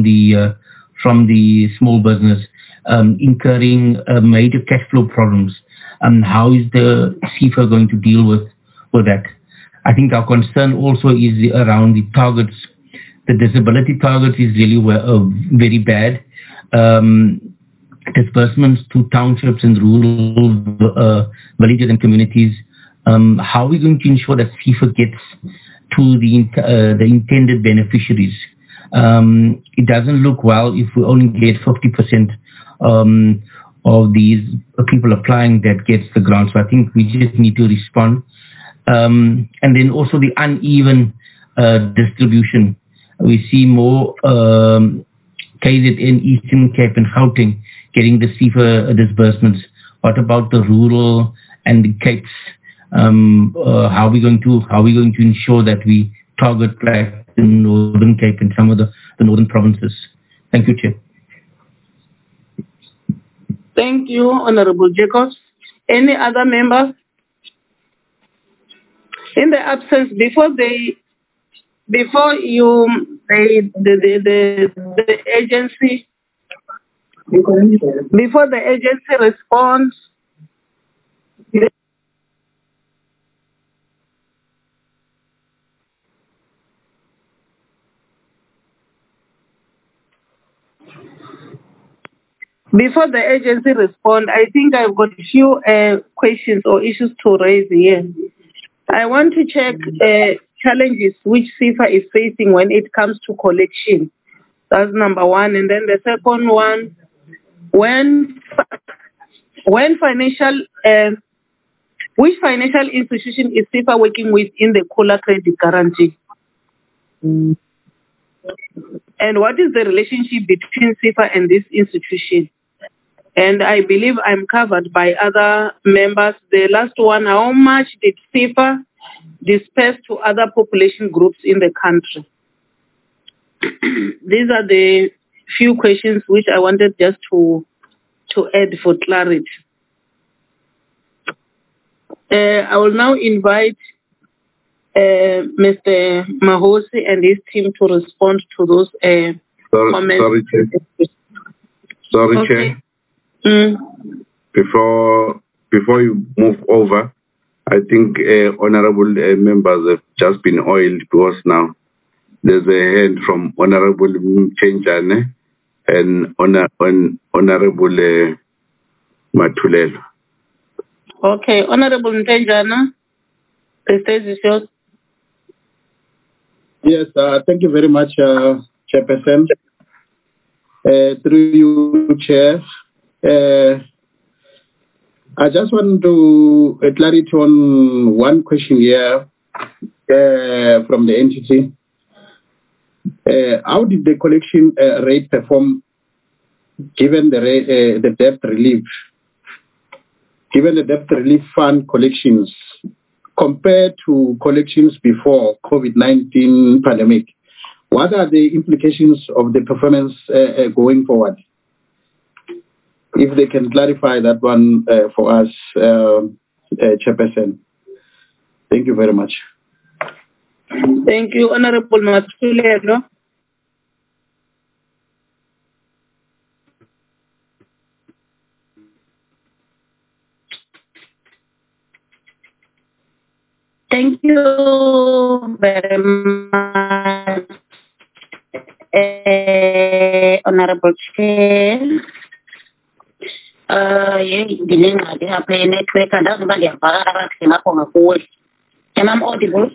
the small business, incurring major cash flow problems. How is the CIFA going to deal with that? I think our concern also is around the targets. The disability target is really very bad. Disbursements to townships and rural villages and communities. How are we going to ensure that CIFA gets to the intended beneficiaries? It doesn't look well if we only get 50% of these people applying that gets the grant. So I think we just need to respond. And then also the uneven distribution. We see more KZN, Eastern Cape and Gauteng getting the CIFA disbursements. What about the rural and the Capes? How are we going to ensure that we target like the Northern Cape and some of the northern provinces? Thank you, Chair. Thank you, Honorable Jacobs. Any other members? In the absence, before the agency responds, I think I've got a few questions or issues to raise here. I want to check challenges which CIFA is facing when it comes to collection. That's number one. And then the second one, which financial institution is CIFA working with in the Khula Credit Guarantee? And what is the relationship between CIFA and this institution? And I believe I'm covered by other members. The last one, how much did CIFA disperse to other population groups in the country? These are the few questions which I wanted just to add for clarity. I will now invite Mr. Mahosi and his team to respond to those comments. Sorry, Okay. Chair. Before you move over, I think honorable members have just been oiled because now There's a hand from Honorable Mchenjane and Honorable Matulelo. Okay, Honorable Mchenjane, the stage is yours. Yes, thank you very much, Chairperson. Through you, Chair. I just want to clarity on one question here from the entity. How did the collection rate perform given the debt relief? Given the debt relief fund collections compared to collections before COVID-19 pandemic, what are the implications of the performance going forward? If they can clarify that one for us, Chairperson. Thank you very much. Thank you, Honorable Matulelo. Thank you very much, Honorable Chair. Network and doesn't am I audible?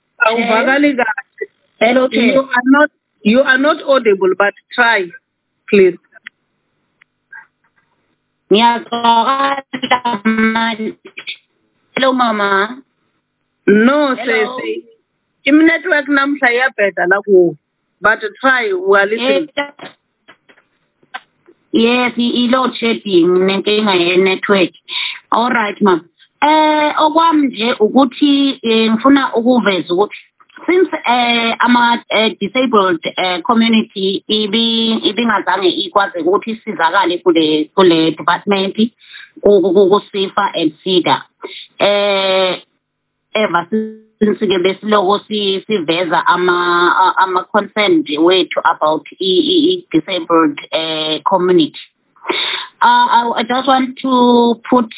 Hello, Chair. You are not audible, but try, please. Hello, Mama. No, say. Im network namhla iyabheda la kuwo. But try, we are listening. Yes, i-load shedding nenkinga ye-network. All right, ma'am. Okwami nje ukuthi ngifuna ukuveza ukuthi since ama disabled community ibingazange ikwazi ukuthi isizakale kule department kuSIFA and SEDA. Ever since ke besiloko siveza ama concern wethu about disabled community. I just want to put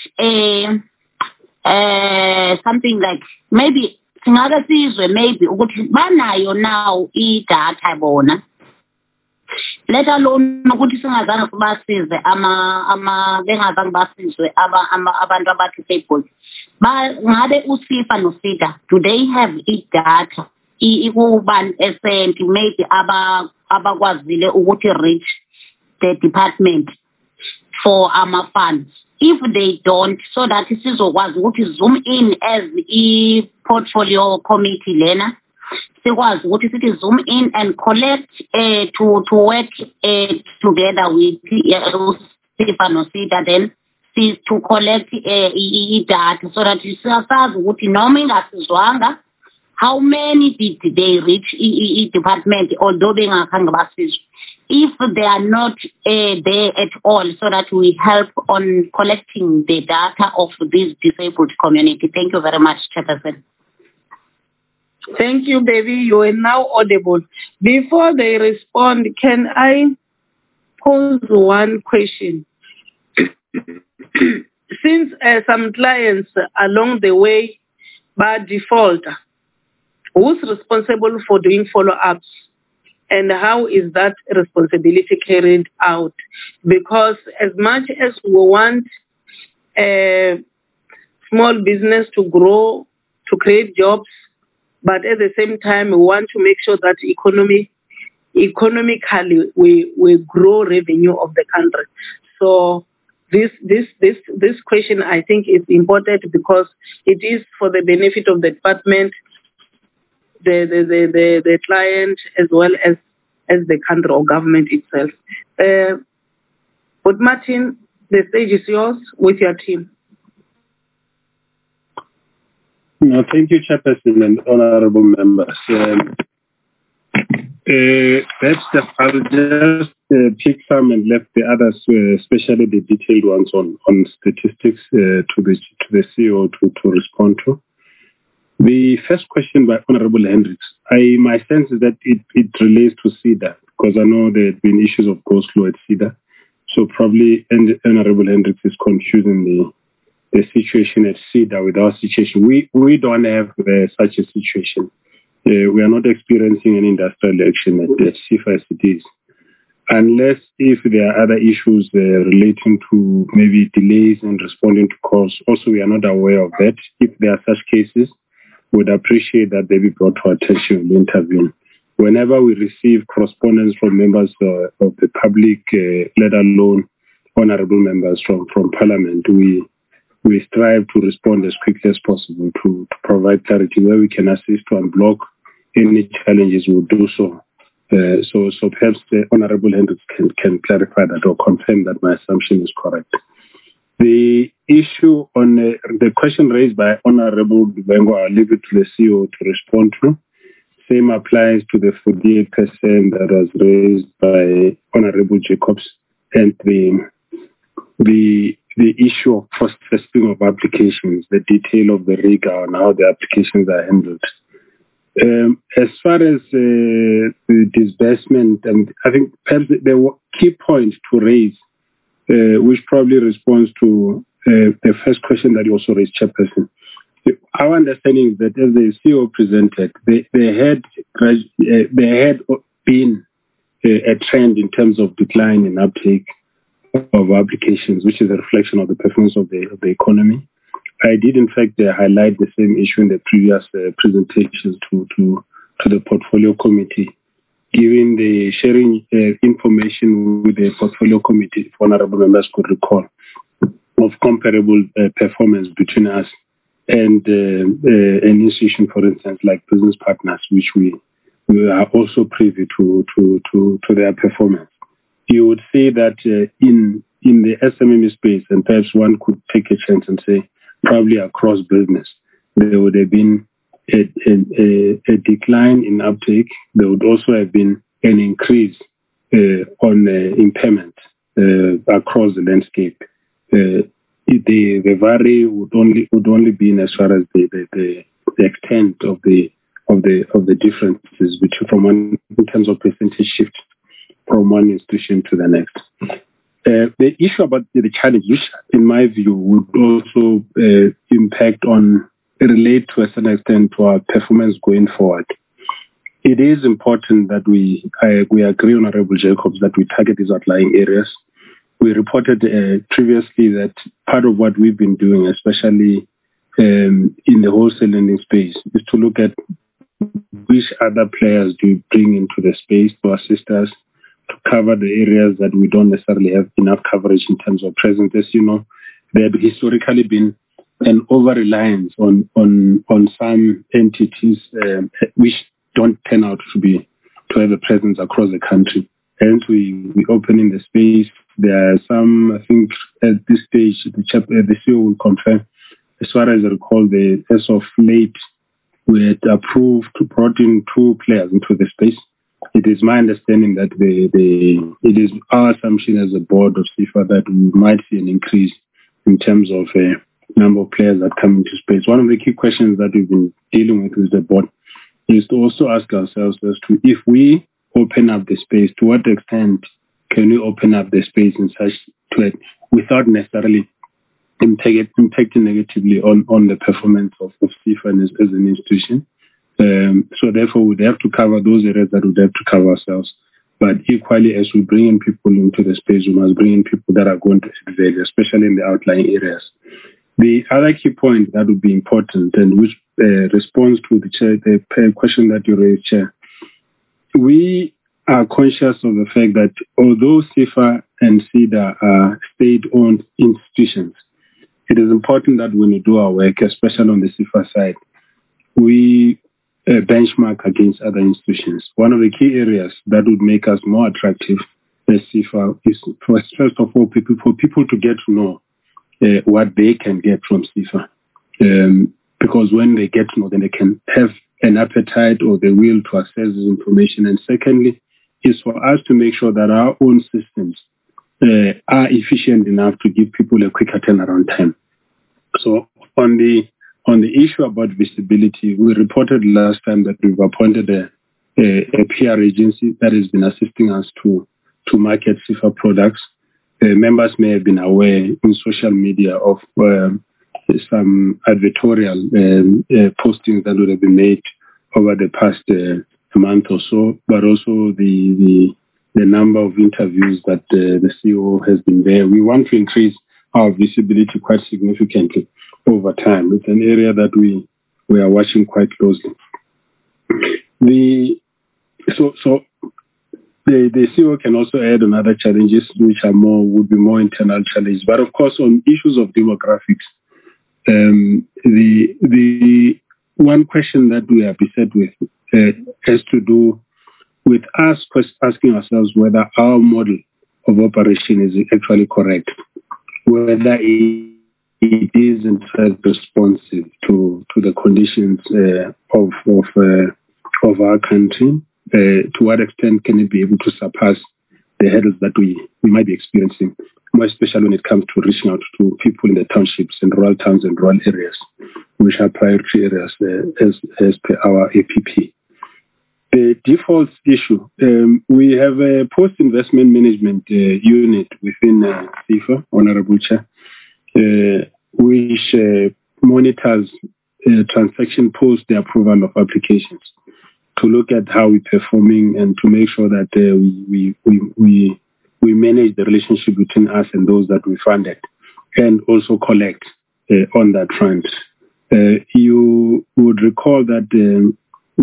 something like maybe singaka sizwe maybe ukuthi banayo now idatha bona. Let alone ukuthi singazange sibasize bengazange basizwe abantu aba-disabled. Ngabe uSIFA noSEDA, do they have idatha ikuban essent maybe abakwazile ukuthi reach the department for funds? If they don't, so that sizokwazi ukuthi zoom in as portfolio committee lena, sikwazi ukuthi sithi zoom in and collect to work together with SIFA noSEDA, then to collect data so that sisazi ukuthi noma ingasizwanga how many did they reach department although bengakhange basizwe. If they are not there at all, so that we help on collecting the data of this disabled community. Thank you very much, Chairperson. Thank you, baby. You are now audible. Before they respond, can I pose one question? Since some clients along the way by default, who's responsible for doing follow-ups? And how is that responsibility carried out? Because as much as we want small business to grow, to create jobs, but at the same time, we want to make sure that economically we grow revenue of the country. So this question, I think, is important because it is for the benefit of the department, the client, as well as the country or government itself. But Martin, the stage is yours with your team. No, thank you, Chairperson and honorable members. Perhaps I'll just pick some and left the others, especially the detailed ones on statistics, to the CEO to respond to. The first question by Honorable Hendricks, my sense is that it relates to SEDA, because I know there have been issues of go slow at SEDA. So probably Honorable Hendricks is confusing the situation at SEDA with our situation. We don't have such a situation We are not experiencing any industrial action at CIFA as it is. Unless if there are other issues relating to maybe delays in responding to calls. Also, we are not aware of that. If there are such cases, we would appreciate that they be brought to our attention and intervene. Whenever we receive correspondence from members of the public, let alone honorable members from Parliament, we strive to respond as quickly as possible to provide clarity. Where we can assist to unblock any challenges, we'll do so. So perhaps the Honorable Hendricks can clarify that or confirm that my assumption is correct. The issue on the question raised by Honorable Bengo, I'll leave it to the CEO to respond to. Same applies to the 48% that was raised by Honorable Jacobs and the issue of processing of applications, the detail of the rigor and how the applications are handled. As far as the disbursement, I think perhaps the key point to raise, which probably responds to the first question that you also raised, Chairperson. Our understanding is that as the CEO presented, there had been a trend in terms of decline in uptake of applications, which is a reflection of the performance of the economy. I did, in fact, highlight the same issue in the previous presentations to the portfolio committee, giving the sharing information with the portfolio committee, if honorable members could recall, of comparable performance between us and an institution, for instance, like Business Partners, which we are also privy to their performance. You would say that in the SMME space, and perhaps one could take a chance and say, probably across business, there would have been a decline in uptake. There would also have been an increase on impairment across the landscape. The vary would only be in as far as the extent of the differences between from one in terms of percentage shift from one institution to the next. The issue about the challenge, which in my view would also relate to a certain extent to our performance going forward. It is important that we agree, Honorable Jacobs, that we target these outlying areas. We reported previously that part of what we've been doing, especially in the wholesale lending space, is to look at which other players do we bring into the space to assist us to cover the areas that we don't necessarily have enough coverage in terms of presence. As you know, there had historically been an over-reliance on some entities which don't turn out to have a presence across the country. Hence, we open in the space. There are some, I think, at this stage, the CEO will confirm. As far as I recall, as of late, we had brought in 2 players into the space. It is my understanding that it is our assumption as a board of CIFA that we might see an increase in terms of number of players that come into space. One of the key questions that we've been dealing with the board is to also ask ourselves as to if we open up the space, to what extent can we open up the space in such way without necessarily impacting negatively on the performance of CIFA as an institution. So therefore, we'd have to cover those areas that we'd have to cover ourselves. But equally, as we bring in people into the space, we must bring in people that are going to add value, especially in the outlying areas. The other key point that would be important, and which responds to the question that you raised, Chair, we are conscious of the fact that although CIFA and SIDA are state-owned institutions, it is important that when we do our work, especially on the CIFA side, we benchmark against other institutions. One of the key areas that would make us more attractive as CIFA is, first of all, for people to get to know what they can get from CIFA. Because when they get to know, then they can have an appetite or the will to access this information. And secondly, is for us to make sure that our own systems are efficient enough to give people a quicker turnaround time. So on the issue about visibility, we reported last time that we've appointed a PR agency that has been assisting us to market CIFA products. Members may have been aware in social media of some advertorial postings that would have been made over the past month or so, but also the number of interviews that the CEO has been there. We want to increase our visibility quite significantly over time. It's an area that we are watching quite closely. The CEO can also add on other challenges which would be more internal challenges. But of course, on issues of demographics, the one question that we are beset with has to do with us asking ourselves whether our model of operation is actually correct, whether it is in fact responsive to the conditions of our country. To what extent can it be able to surpass the hurdles that we might be experiencing, more especially when it comes to reaching out to people in the townships and rural towns and rural areas, which are priority areas as per our APP. The defaults issue, we have a post-investment management unit within SEFA, Honorable Chair, which monitors transaction post the approval of applications, to look at how we're performing and to make sure that we manage the relationship between us and those that we funded, and also collect on that front. You would recall that the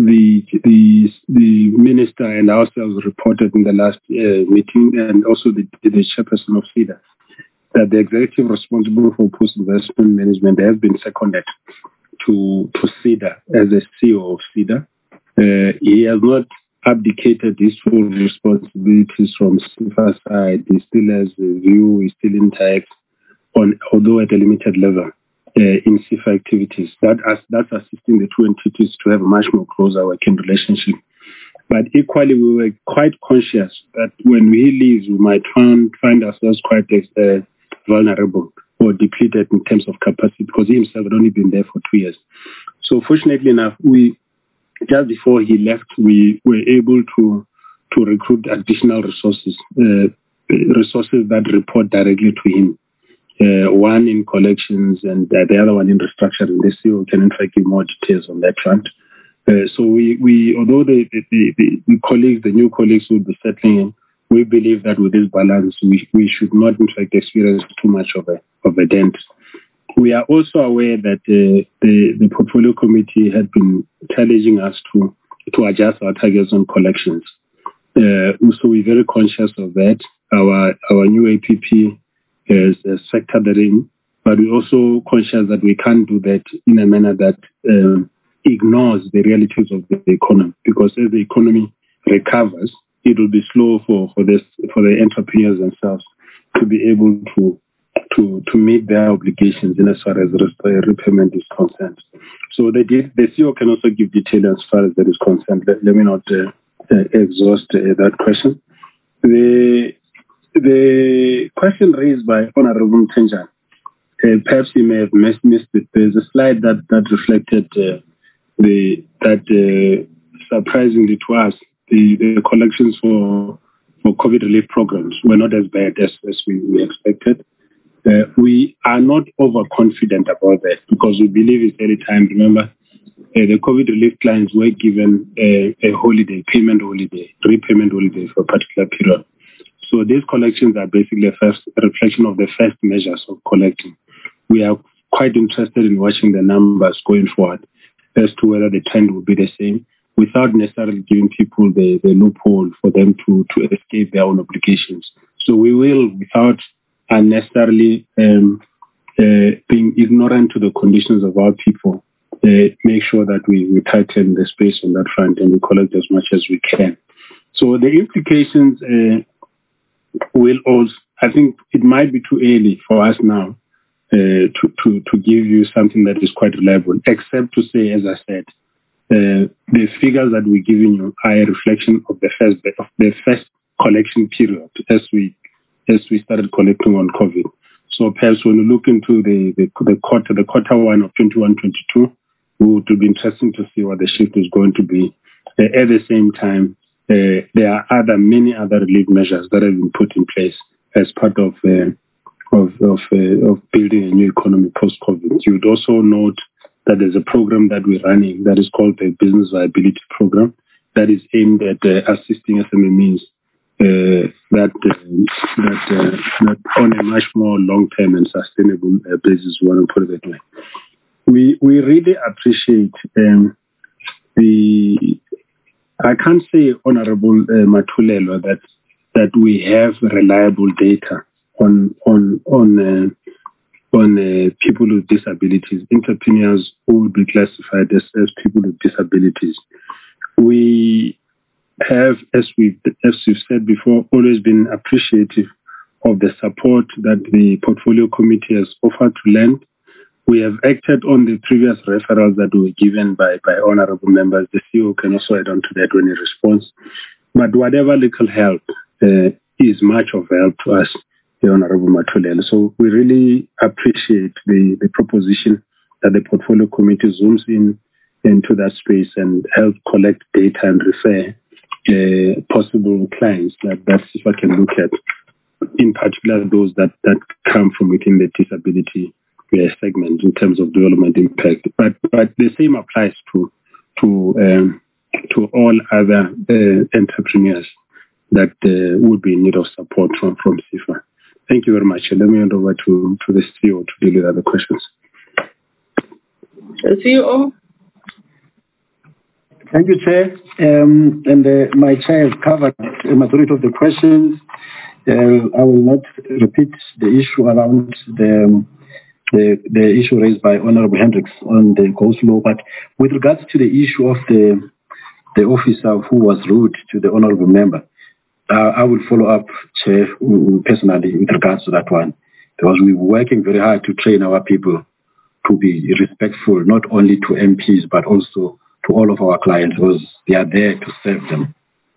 minister and ourselves reported in the last meeting, and also the chairperson of SEDA, that the executive responsible for post-investment management has been seconded to SEDA as the CEO of SEDA. He has not abdicated his full responsibilities from SEFA's side. He still has a view, he's still intact, although at a limited level, in SEFA activities. That's assisting the two entities to have a much more closer working relationship. But equally, we were quite conscious that when he leaves, we might find ourselves quite vulnerable or depleted in terms of capacity, because he himself had only been there for 2 years. So fortunately enough, just before he left, we were able to recruit additional resources that report directly to him. One in collections and the other one in restructuring. The CEO can in fact give more details on that front. So we although the colleagues, the new colleagues will be settling in, we believe that with this balance, we should not in fact experience too much of a dent. We are also aware that the portfolio committee had been challenging us to adjust our targets on collections. So we're very conscious of that. Our new APP has factored that in, but we're also conscious that we can't do that in a manner that ignores the realities of the economy, because as the economy recovers, it will be slow for the entrepreneurs themselves to be able to meet their obligations in as far as repayment is concerned. So the CEO can also give detail as far as that is concerned. Let me not exhaust that question. The question raised by Honorable Mtenja, perhaps you may have missed it. There's a slide that reflected that surprisingly to us, the collections for COVID relief programs were not as bad as we expected. We are not overconfident about that, because we believe it's early time. Remember, the COVID relief clients were given a repayment holiday for a particular period. So these collections are basically a reflection of the first measures of collecting. We are quite interested in watching the numbers going forward as to whether the trend will be the same, without necessarily giving people the loophole for them to escape their own obligations. So we will, without unnecessarily being ignorant to the conditions of our people, make sure that we tighten the space on that front and we collect as much as we can. So the implications will also, I think it might be too early for us now to give you something that is quite reliable, except to say, as I said, the figures that we're giving you are a reflection of the first collection period as we started collecting on COVID. So perhaps when we look into the quarter one of 21-22, it would be interesting to see what the shift is going to be. At the same time, there are many other relief measures that have been put in place as part of building a new economy post-COVID. You would also note that there's a program that we're running that is called the Business Viability Program that is aimed at assisting SMMEs that on a much more long-term and sustainable basis, we want to put it that way. We really appreciate I can't say, Honorable Matulelo, that we have reliable data on people with disabilities, entrepreneurs who would be classified as people with disabilities. We have, as we've said before, always been appreciative of the support that the Portfolio Committee has offered to lend. We have acted on the previous referrals that were given by honorable members. The CEO can also add on to that when he responds. But whatever little help is much of help to us, the Honorable Matulelo. So we really appreciate the proposition that the Portfolio Committee zooms into that space and help collect data and refer possible clients that SIFA can look at, in particular those that come from within the disability segment in terms of development impact. But the same applies to all other entrepreneurs that would be in need of support from SIFA. Thank you very much. Let me hand over to the CEO to deal with other questions. CEO. Thank you, Chair. My Chair has covered the majority of the questions. I will not repeat the issue around the issue raised by Honorable Hendricks on the go-slow, but with regards to the issue of the officer who was rude to the Honorable Member, I will follow up, Chair, personally with regards to that one, because we're working very hard to train our people to be respectful, not only to MPs, but also to all of our clients, because they are there to serve them.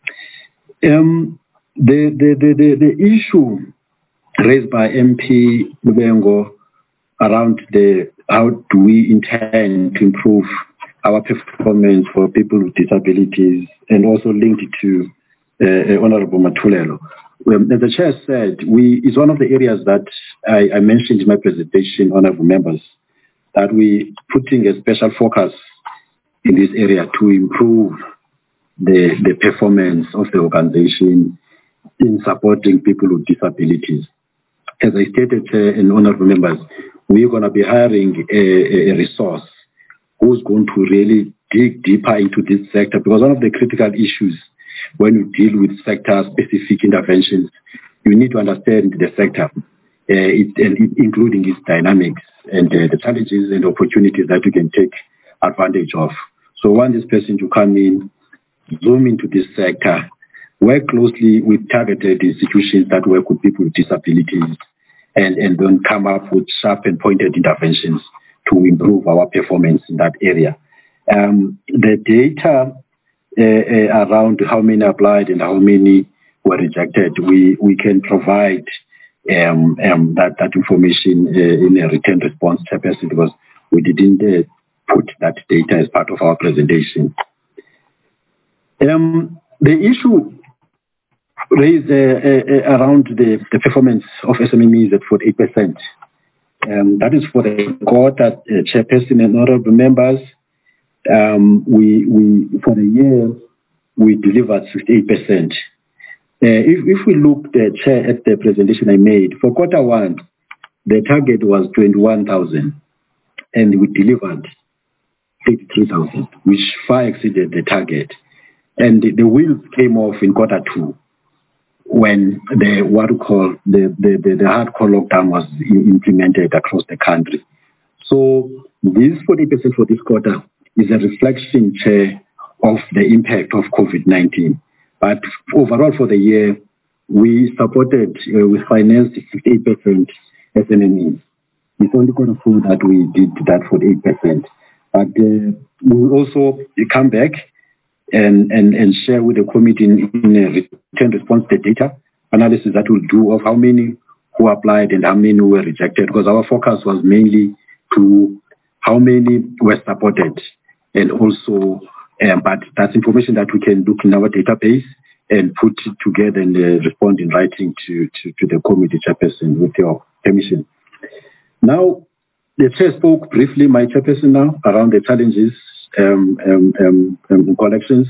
The issue raised by MP Lubengo around how do we intend to improve our performance for people with disabilities, and also linked it to Honorable Matulelo. As the Chair said, it's one of the areas that I mentioned in my presentation, Honorable Members, that we putting a special focus in this area to improve the performance of the organization in supporting people with disabilities. As I stated, in Honorable Members, we're going to be hiring a resource who's going to really dig deeper into this sector, because one of the critical issues when you deal with sector-specific interventions, you need to understand the sector, including its dynamics and the challenges and opportunities that you can take advantage of. So I want this person to come in, zoom into this sector, work closely with targeted institutions that work with people with disabilities, and then come up with sharp and pointed interventions to improve our performance in that area. The data around how many applied and how many were rejected, we can provide that information in a written response, because we didn't put that data as part of our presentation. The issue raised around the performance of SMMEs at 48%. That is for the quarter, Chairperson and Honorable Members. We for the year, we delivered 58%. If we look at the presentation I made, for quarter one, the target was 21,000, and we delivered 83,000, which far exceeded the target. And the wheels came off in quarter two, when the hardcore lockdown was implemented across the country. So this 40% for this quarter is a reflection, Chair, of the impact of COVID-19. But overall for the year, we supported, we financed 58% SMMEs. It's only quarter four that we did that 48%. But we will also come back and share with the committee in a written response the data analysis that we'll do of how many who applied and how many were rejected, because our focus was mainly to how many were supported, and also but that's information that we can look in our database and put it together and respond in writing to the committee chairperson with your permission. Now, the chair spoke briefly, my chairperson now, around the challenges in collections.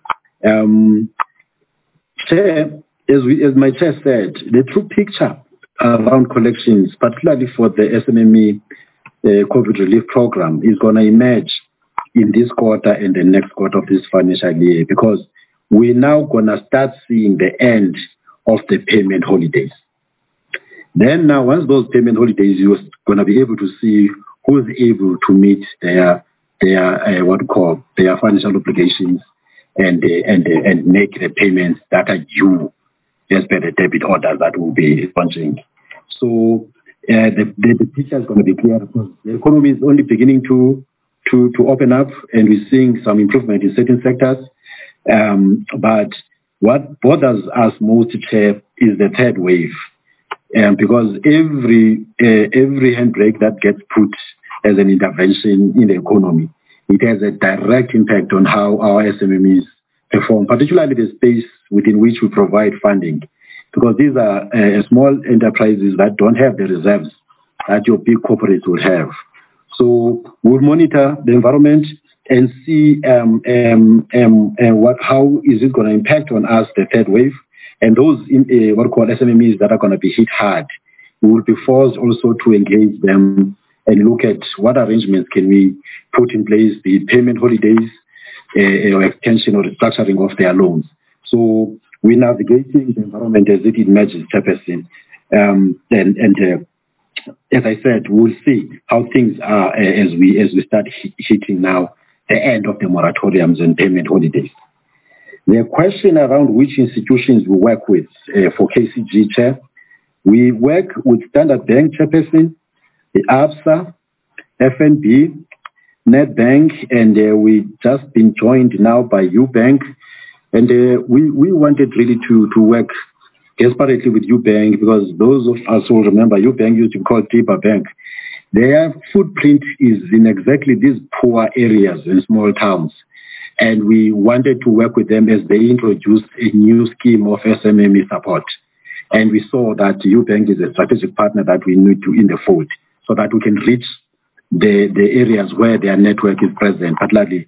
Chair, as my chair said, the true picture around collections, particularly for the SMME COVID relief program, is going to emerge in this quarter and the next quarter of this financial year, because we're now going to start seeing the end of the payment holidays. Then now, once those payment holidays, you're going to be able to see who's able to meet their financial obligations and make the payments that are due as per the debit order that will be launching. So the picture is going to be clear, because the economy is only beginning to open up, and we're seeing some improvement in certain sectors. But what bothers us most, Chair, is the third wave. Because every handbrake that gets put as an intervention in the economy, it has a direct impact on how our SMMEs perform, particularly the space within which we provide funding. Because these are small enterprises that don't have the reserves that your big corporates will have. So we'll monitor the environment and see how is it going to impact on us, the third wave. And those what we call SMMEs that are going to be hit hard, we will be forced also to engage them and look at what arrangements can we put in place, the payment holidays, or extension or restructuring of their loans. So we're navigating the environment as it emerges, Chairperson. As I said, we'll see how things are as we start hitting now the end of the moratoriums and payment holidays. The question around which institutions we work with for KCG, Chair, we work with Standard Bank, Chairperson, the ABSA, FNB, Nedbank, and we just been joined now by UBank. And we wanted really to work desperately with UBank, because those of us who remember UBank used to be called Deeper Bank. Their footprint is in exactly these poor areas in small towns. And we wanted to work with them as they introduced a new scheme of SMME support. And we saw that UBank is a strategic partner that we need to in the fold, so that we can reach the areas where their network is present, particularly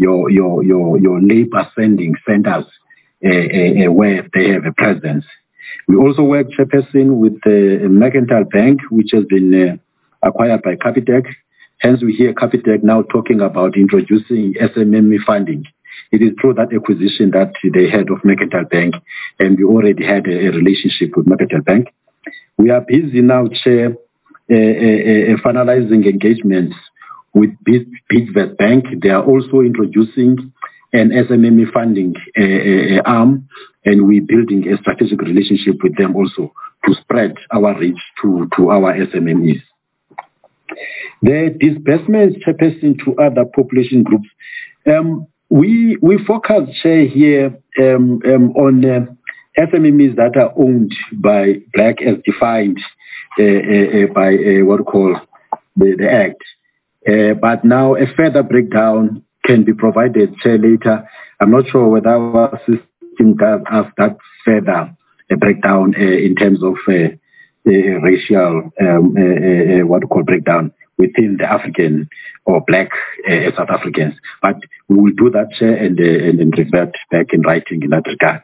your labor sending centers where they have a presence. We also work, Chairperson, with Mercantile Bank, which has been acquired by Capitec. Hence, we hear Capitec now talking about introducing SMME funding. It is through that acquisition that they had of Mercantile Bank, and we already had a relationship with Mercantile Bank. We are busy now, Chair, finalizing engagements with Bidvest Bank. They are also introducing an SMME funding arm, and we're building a strategic relationship with them also to spread our reach to our SMMEs. The disbursements, Chairperson, to other population groups. We focus, Chair, here on SMMEs that are owned by Black as defined by what we call the Act. But now a further breakdown can be provided, Chair, later. I'm not sure whether our system does have that further breakdown in terms of racial, what we call breakdown within the African or Black South Africans. But we will do that, Chair, and revert back in writing in that regard.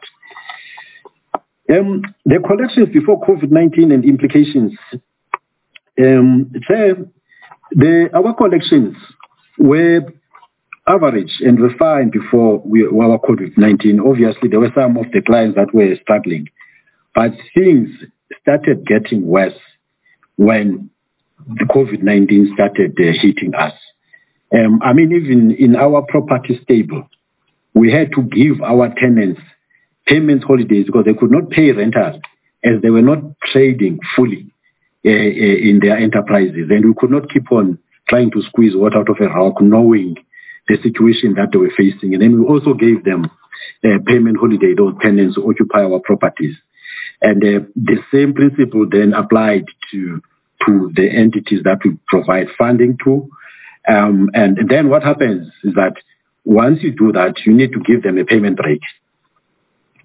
The collections before COVID-19 and implications. Chair, our collections were average and refined before our COVID-19. Obviously, there were some of the clients that were struggling, but things started getting worse when the COVID-19 started hitting us. Even in our property stable, we had to give our tenants payment holidays because they could not pay renters as they were not trading fully in their enterprises. And we could not keep on trying to squeeze water out of a rock, knowing the situation that they were facing. And then we also gave them payment holiday, those tenants who occupy our properties. And the same principle then applied to the entities that we provide funding to. And then what happens is that once you do that, you need to give them a payment break,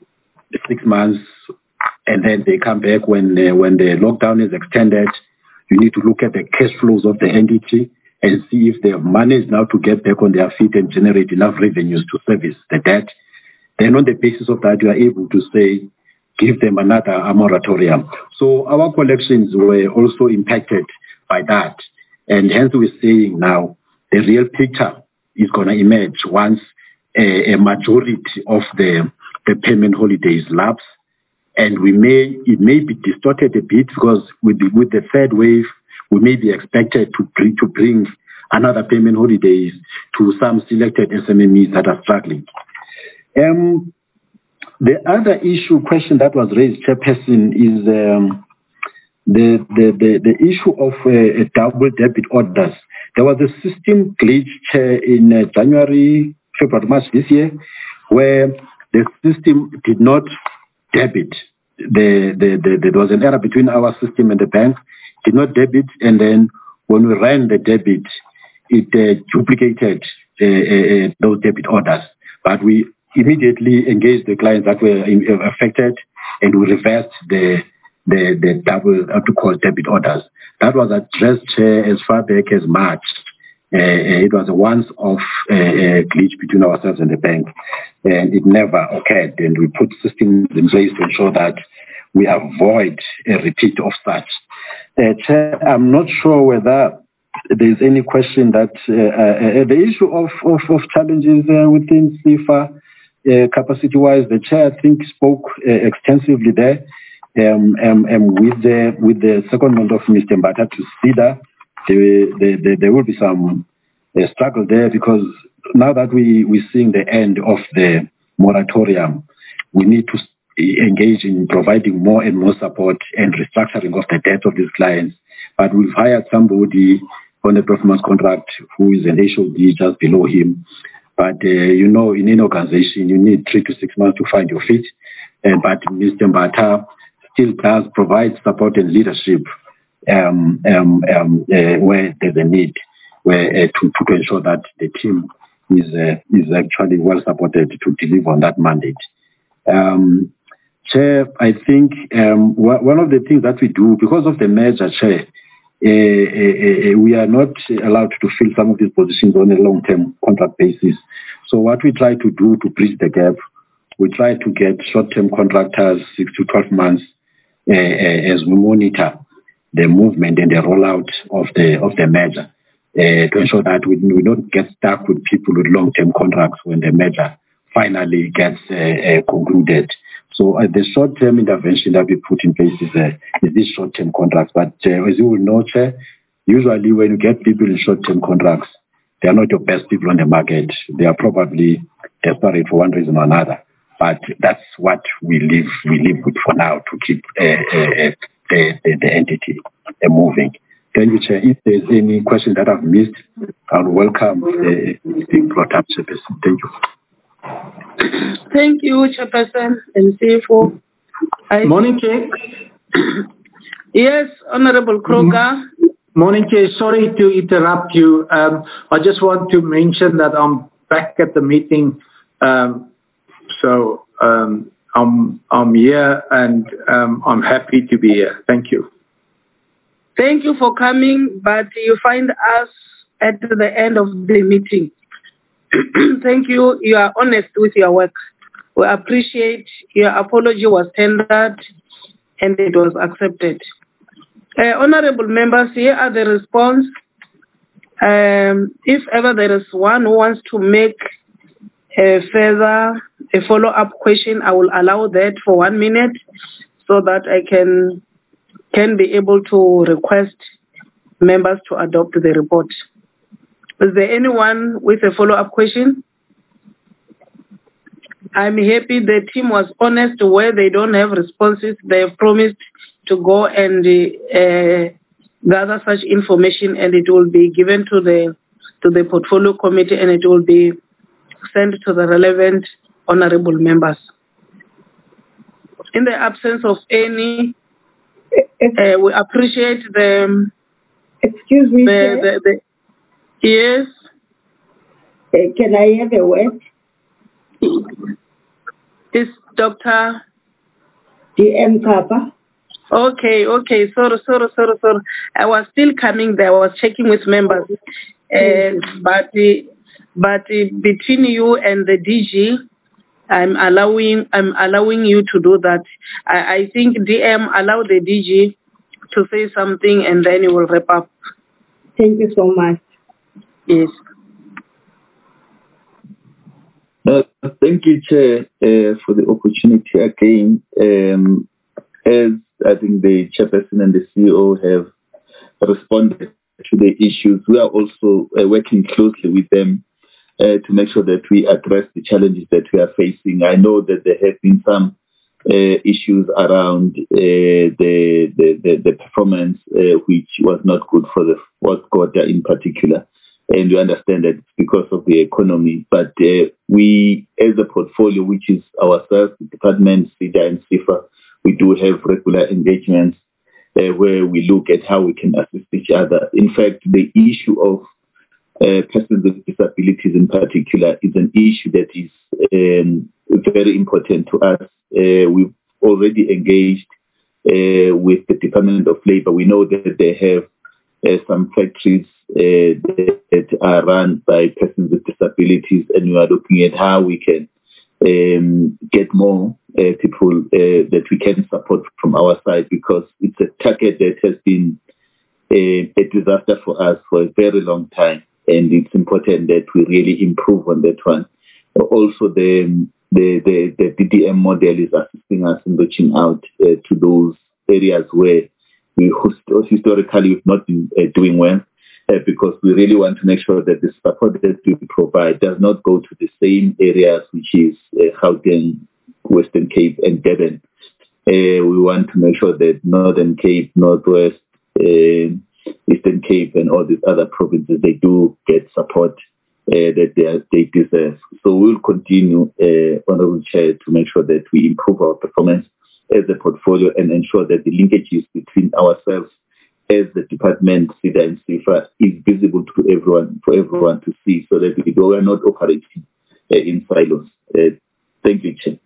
6 months, and then they come back when the lockdown is extended. You need to look at the cash flows of the entity and see if they have managed now to get back on their feet and generate enough revenues to service the debt. Then on the basis of that, you are able to say, give them another moratorium. So our collections were also impacted by that. And hence we're saying now the real picture is going to emerge once a majority of the payment holidays lapse. And it may be distorted a bit because with the third wave, we may be expected to bring another payment holidays to some selected SMMEs that are struggling. The other question that was raised, Chairperson, is the issue of double debit orders. There was a system glitch in January, February, March this year, where the system did not debit. There was an error between our system and the bank, did not debit, and then when we ran the debit, it duplicated those debit orders. But we immediately engaged the clients that were affected, and we reversed the double debit orders. That was addressed as far back as March. It was a once-off glitch between ourselves and the bank, and it never occurred. And we put systems in place to ensure that we avoid a repeat of such. Chair, I'm not sure whether there's any question that the issue of challenges within CFA capacity-wise, the chair I think spoke extensively there. With the secondment of Mr. Mbata to SEDA, there will be some struggle there because now that we're seeing the end of the moratorium, we need to engage in providing more and more support and restructuring of the debt of these clients. But we've hired somebody on a 12-month contract who is an HOD just below him. But, in any organization, you need 3 to 6 months to find your feet. But Mr. Mbata still does provide support and leadership where there's a need, to ensure that the team is actually well supported to deliver on that mandate. Chair, I think one of the things that we do, because of the merger, Chair, we are not allowed to fill some of these positions on a long-term contract basis. So what we try to do to bridge the gap, we try to get short-term contractors 6 to 12 months as we monitor the movement and the rollout of the merger to ensure that we don't get stuck with people with long-term contracts when the merger finally gets concluded. So the short-term intervention that we put in place is these short-term contracts. But as you will know, Chair, usually when you get people in short-term contracts, they are not your best people on the market. They are probably desperate for one reason or another. But that's what we live with for now to keep the entity moving. Thank you, Chair. If there's any question that I've missed, I'll welcome being brought up, Chairperson. Thank you. Thank you, Chairperson and CFO. Morning, Chair. Yes, Honorable Kroger. Morning, Chair. Sorry to interrupt you. I just want to mention that I'm back at the meeting. So I'm here and I'm happy to be here. Thank you. Thank you for coming, but you find us at the end of the meeting. Thank you. You are honest with your work. We appreciate your apology was tendered and it was accepted. Honorable members, here are the response. If ever there is one who wants to make a follow-up question, I will allow that for 1 minute so that I can be able to request members to adopt the report. Is there anyone with a follow-up question? I'm happy the team was honest where they don't have responses. They have promised to go and gather such information, and it will be given to the portfolio committee, and it will be sent to the relevant honorable members. In the absence of any, we appreciate the. Excuse me. Yes. Can I have a word? Is Dr. DM Kapa? Okay. Sorry. I was still coming there. I was checking with members. But between you and the DG, I'm allowing you to do that. I think DM allow the DG to say something and then you will wrap up. Thank you so much. Yes. Thank you, Chair, for the opportunity again. As I think the Chairperson and the CEO have responded to the issues, we are also working closely with them to make sure that we address the challenges that we are facing. I know that there have been some issues around the performance, which was not good for the fourth quarter in particular. And we understand that it's because of the economy. But we, as a portfolio, which is ourselves, the department, SEDA and CIFA, we do have regular engagements where we look at how we can assist each other. In fact, the issue of persons with disabilities in particular is an issue that is very important to us. We've already engaged with the Department of Labor. We know that they have some factories that are run by persons with disabilities, and we are looking at how we can get more people that we can support from our side, because it's a target that has been a disaster for us for a very long time, and it's important that we really improve on that one. Also, the DDM model is assisting us in reaching out to those areas where we historically we've not been doing well, because we really want to make sure that the support that we provide does not go to the same areas, which is Gauteng, Western Cape and Durban. We want to make sure that Northern Cape, Northwest, Eastern Cape and all these other provinces, they do get support that they deserve. So we'll continue, Honourable Chair, to make sure that we improve our performance as a portfolio and ensure that the linkages between ourselves as the department, SEDA and CIFA, is visible to everyone, for everyone to see, so that we are not operating in silos. Thank you, Chair.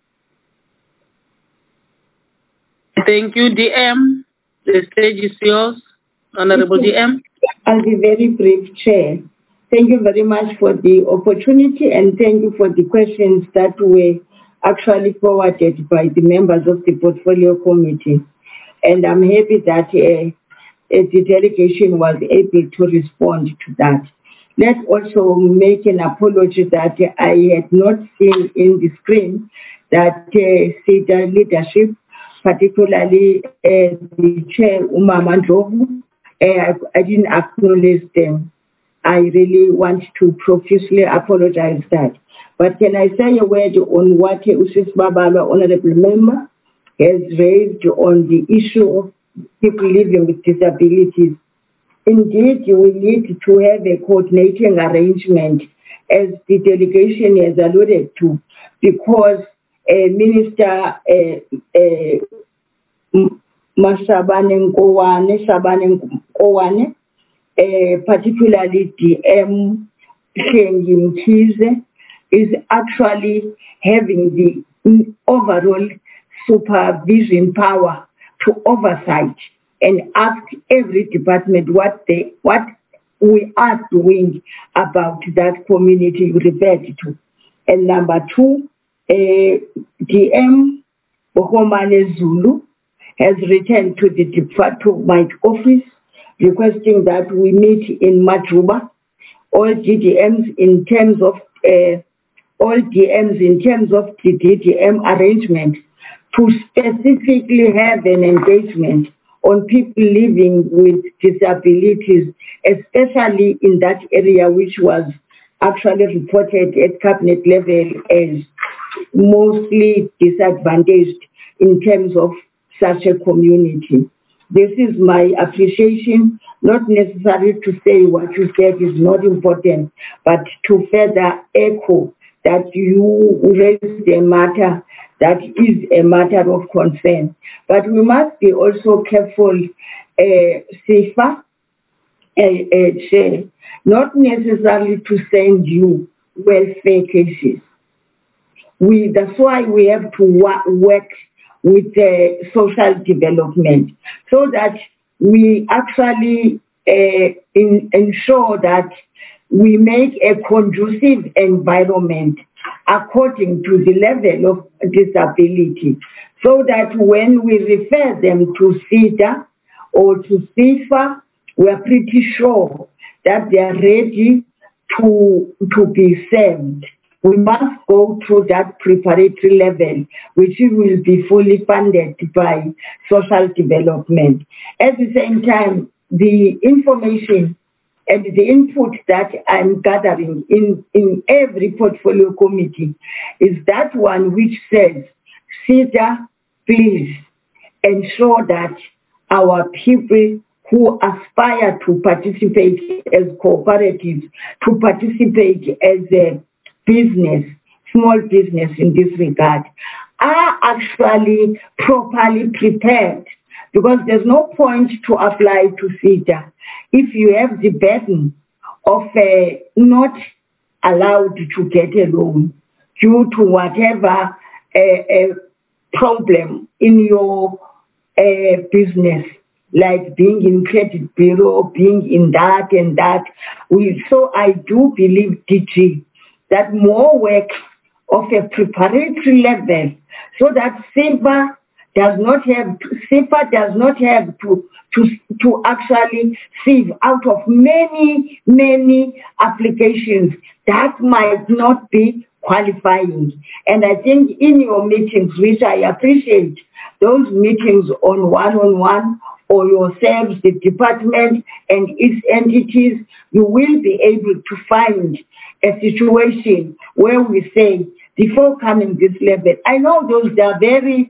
Thank you, DM. The stage is yours, Honourable DM. I'll be very brief, Chair. Thank you very much for the opportunity, and thank you for the questions that were actually forwarded by the members of the Portfolio Committee. And I'm happy that the delegation was able to respond to that. Let's also make an apology that I had not seen in the screen that SEDA leadership, particularly the Chair, Umama Ndlovu, I didn't acknowledge them. I really want to profusely apologize that. But can I say a word on what Usis Babala, Honourable Member, has raised on the issue of people living with disabilities? Indeed, we need to have a coordinating arrangement, as the delegation has alluded to, because Minister Mashabane Nkowane, particularly DM Shengi Mkhize, is actually having the overall supervision power to oversight and ask every department what we are doing about that community you referred to. And number two, DM Bohomane Zulu has returned to the department office requesting that we meet in Majuba, all DDMs in terms of the DDM arrangement, to specifically have an engagement on people living with disabilities, especially in that area which was actually reported at cabinet level as mostly disadvantaged in terms of such a community. This is my appreciation, not necessary to say what you said is not important, but to further echo that you raised a matter that is a matter of concern. But we must be also careful, CIFA, not necessarily to send you welfare cases. That's why we have to work with social development, so that we actually ensure that we make a conducive environment according to the level of disability, so that when we refer them to SEDA or to SIFA, we are pretty sure that they are ready to be served. We must go through that preparatory level, which will be fully funded by social development. At the same time, the information and the input that I'm gathering in every portfolio committee is that one which says, SEDA, please ensure that our people who aspire to participate as cooperatives, to participate as a business, small business in this regard, are actually properly prepared, because there's no point to apply to SEDA if you have the burden of not allowed to get a loan due to whatever problem in your business, like being in credit bureau, being in that and that. So I do believe, DG, that more work of a preparatory level, so that SIFA does not have to actually sieve out of many applications that might not be qualifying. And I think in your meetings, which I appreciate, those meetings on one-on-one, or yourselves, the department and its entities, you will be able to find a situation where we say, before coming this level, I know those that are very,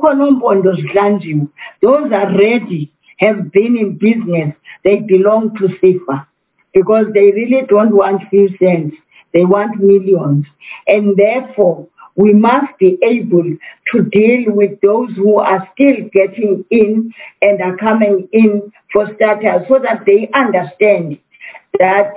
those are ready, have been in business, they belong to SIFA, because they really don't want few cents, they want millions. And therefore, we must be able to deal with those who are still getting in and are coming in for starters, so that they understand that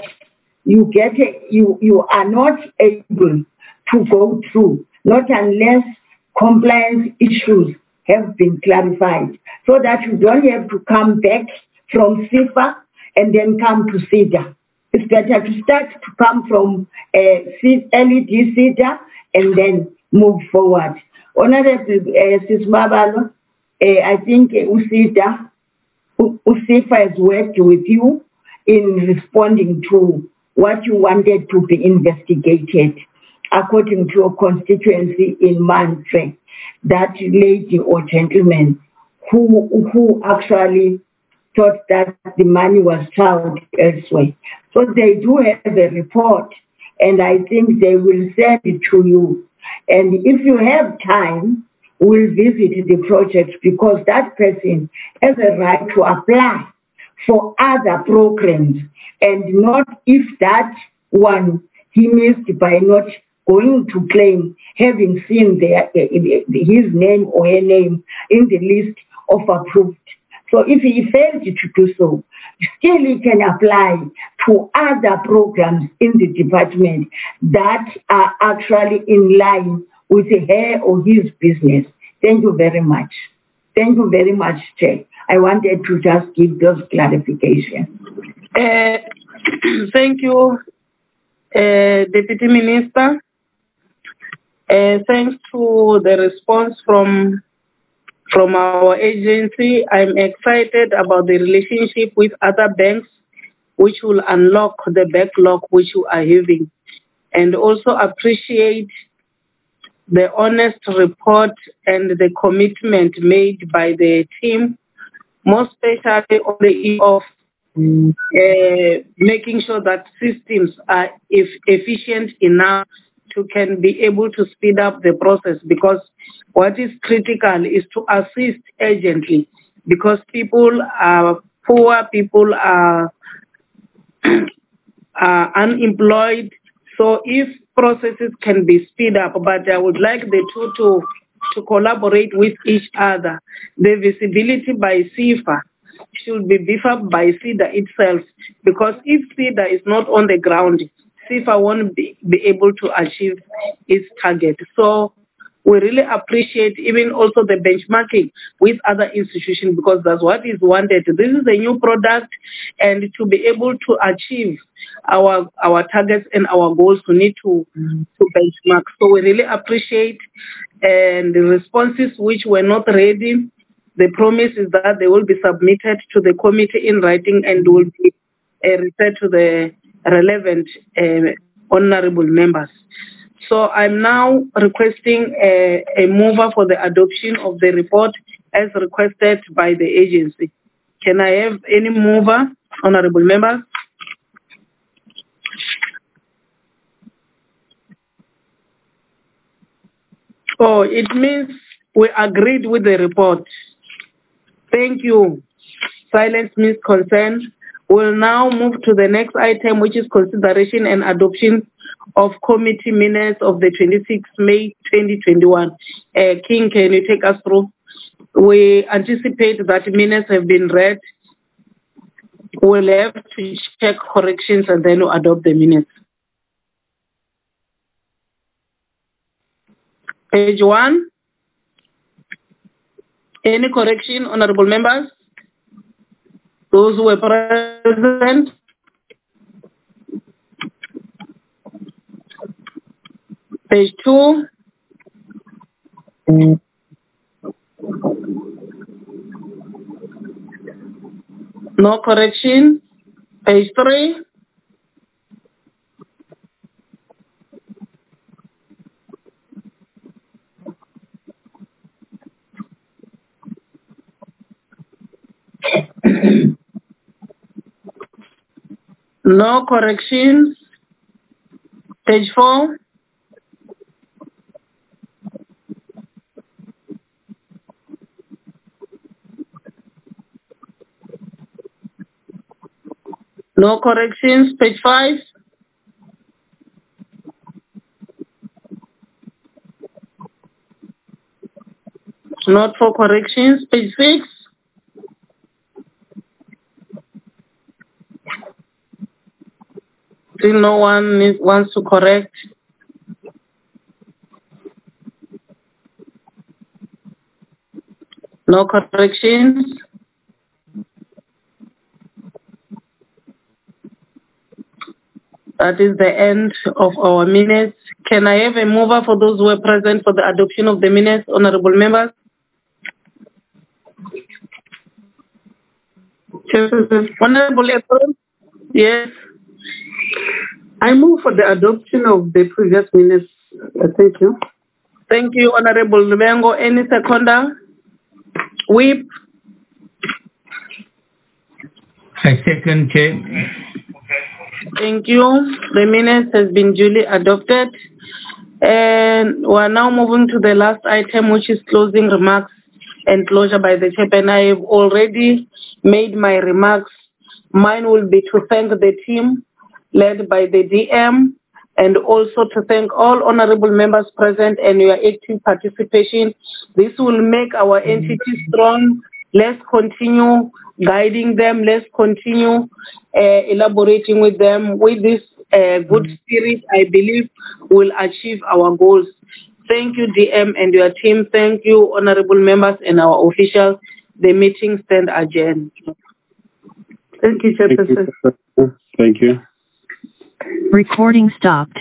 you are not able to go through, not unless compliance issues have been clarified, so that you don't have to come back from SIFA and then come to SEDA. It's better to start to come from LED SEDA and then move forward. Honorable Sismabalo, I think USIFA has worked with you in responding to what you wanted to be investigated according to your constituency in Manfred, that lady or gentleman who actually thought that the money was found elsewhere. So they do have a report, and I think they will send it to you. And if you have time, we'll visit the project, because that person has a right to apply for other programs, and not if that one he missed by not going to claim having seen his name or her name in the list of approved. So if he failed to do so, still he can apply to other programs in the department that are actually in line with her or his business. Thank you very much. Thank you very much, Chair. I wanted to just give those clarifications. Thank you, Deputy Minister. Thanks to the response from our agency, I'm excited about the relationship with other banks, which will unlock the backlog which you are having, and also appreciate the honest report and the commitment made by the team, most especially on the issue of making sure that systems are efficient enough to can be able to speed up the process, because what is critical is to assist urgently, because people are poor, people are unemployed. So if processes can be speed up, but I would like the two to collaborate with each other. The visibility by SIFA should be beefed up by SEDA itself, because if SEDA is not on the ground, SIFA won't be able to achieve its target. So We really appreciate even also the benchmarking with other institutions, because that's what is wanted. This is a new product, and to be able to achieve our targets and our goals, we need to benchmark. So we really appreciate, and the responses which were not ready, the promise is that they will be submitted to the committee in writing and will be referred to the relevant honorable members. So I'm now requesting a mover for the adoption of the report as requested by the agency. Can I have any mover, honorable members? Oh, it means we agreed with the report. Thank you. Silence means consent. We'll now move to the next item, which is consideration and adoption of committee minutes of the 26th May 2021. King, can you take us through? We anticipate that minutes have been read. We'll have to check corrections and then we'll adopt the minutes. Page 1. Any correction, honorable members? Those who were present? Page 2. No correction. Page 3. No corrections. Page 4. No corrections. Page 5. Not for corrections. Page 6. Still no one wants to correct. No corrections. That is the end of our minutes. Can I have a mover for those who are present for the adoption of the minutes, honorable members? Honorable April? Yes. I move for the adoption of the previous minutes. Thank you. Thank you, Honorable Lubengo. Any seconder? Whip? I second, Chair. Thank you. The minutes has been duly adopted. And we are now moving to the last item, which is closing remarks and closure by the chairman. I have already made my remarks. Mine will be to thank the team led by the DM, and also to thank all honorable members present and your active participation. This will make our entity strong. Let's continue guiding them. Let's continue elaborating with them. With this good spirit, I believe we'll achieve our goals. Thank you, DM and your team. Thank you, honorable members and our officials. The meeting stands adjourned. Thank you, Chairperson. Thank you. Recording stopped.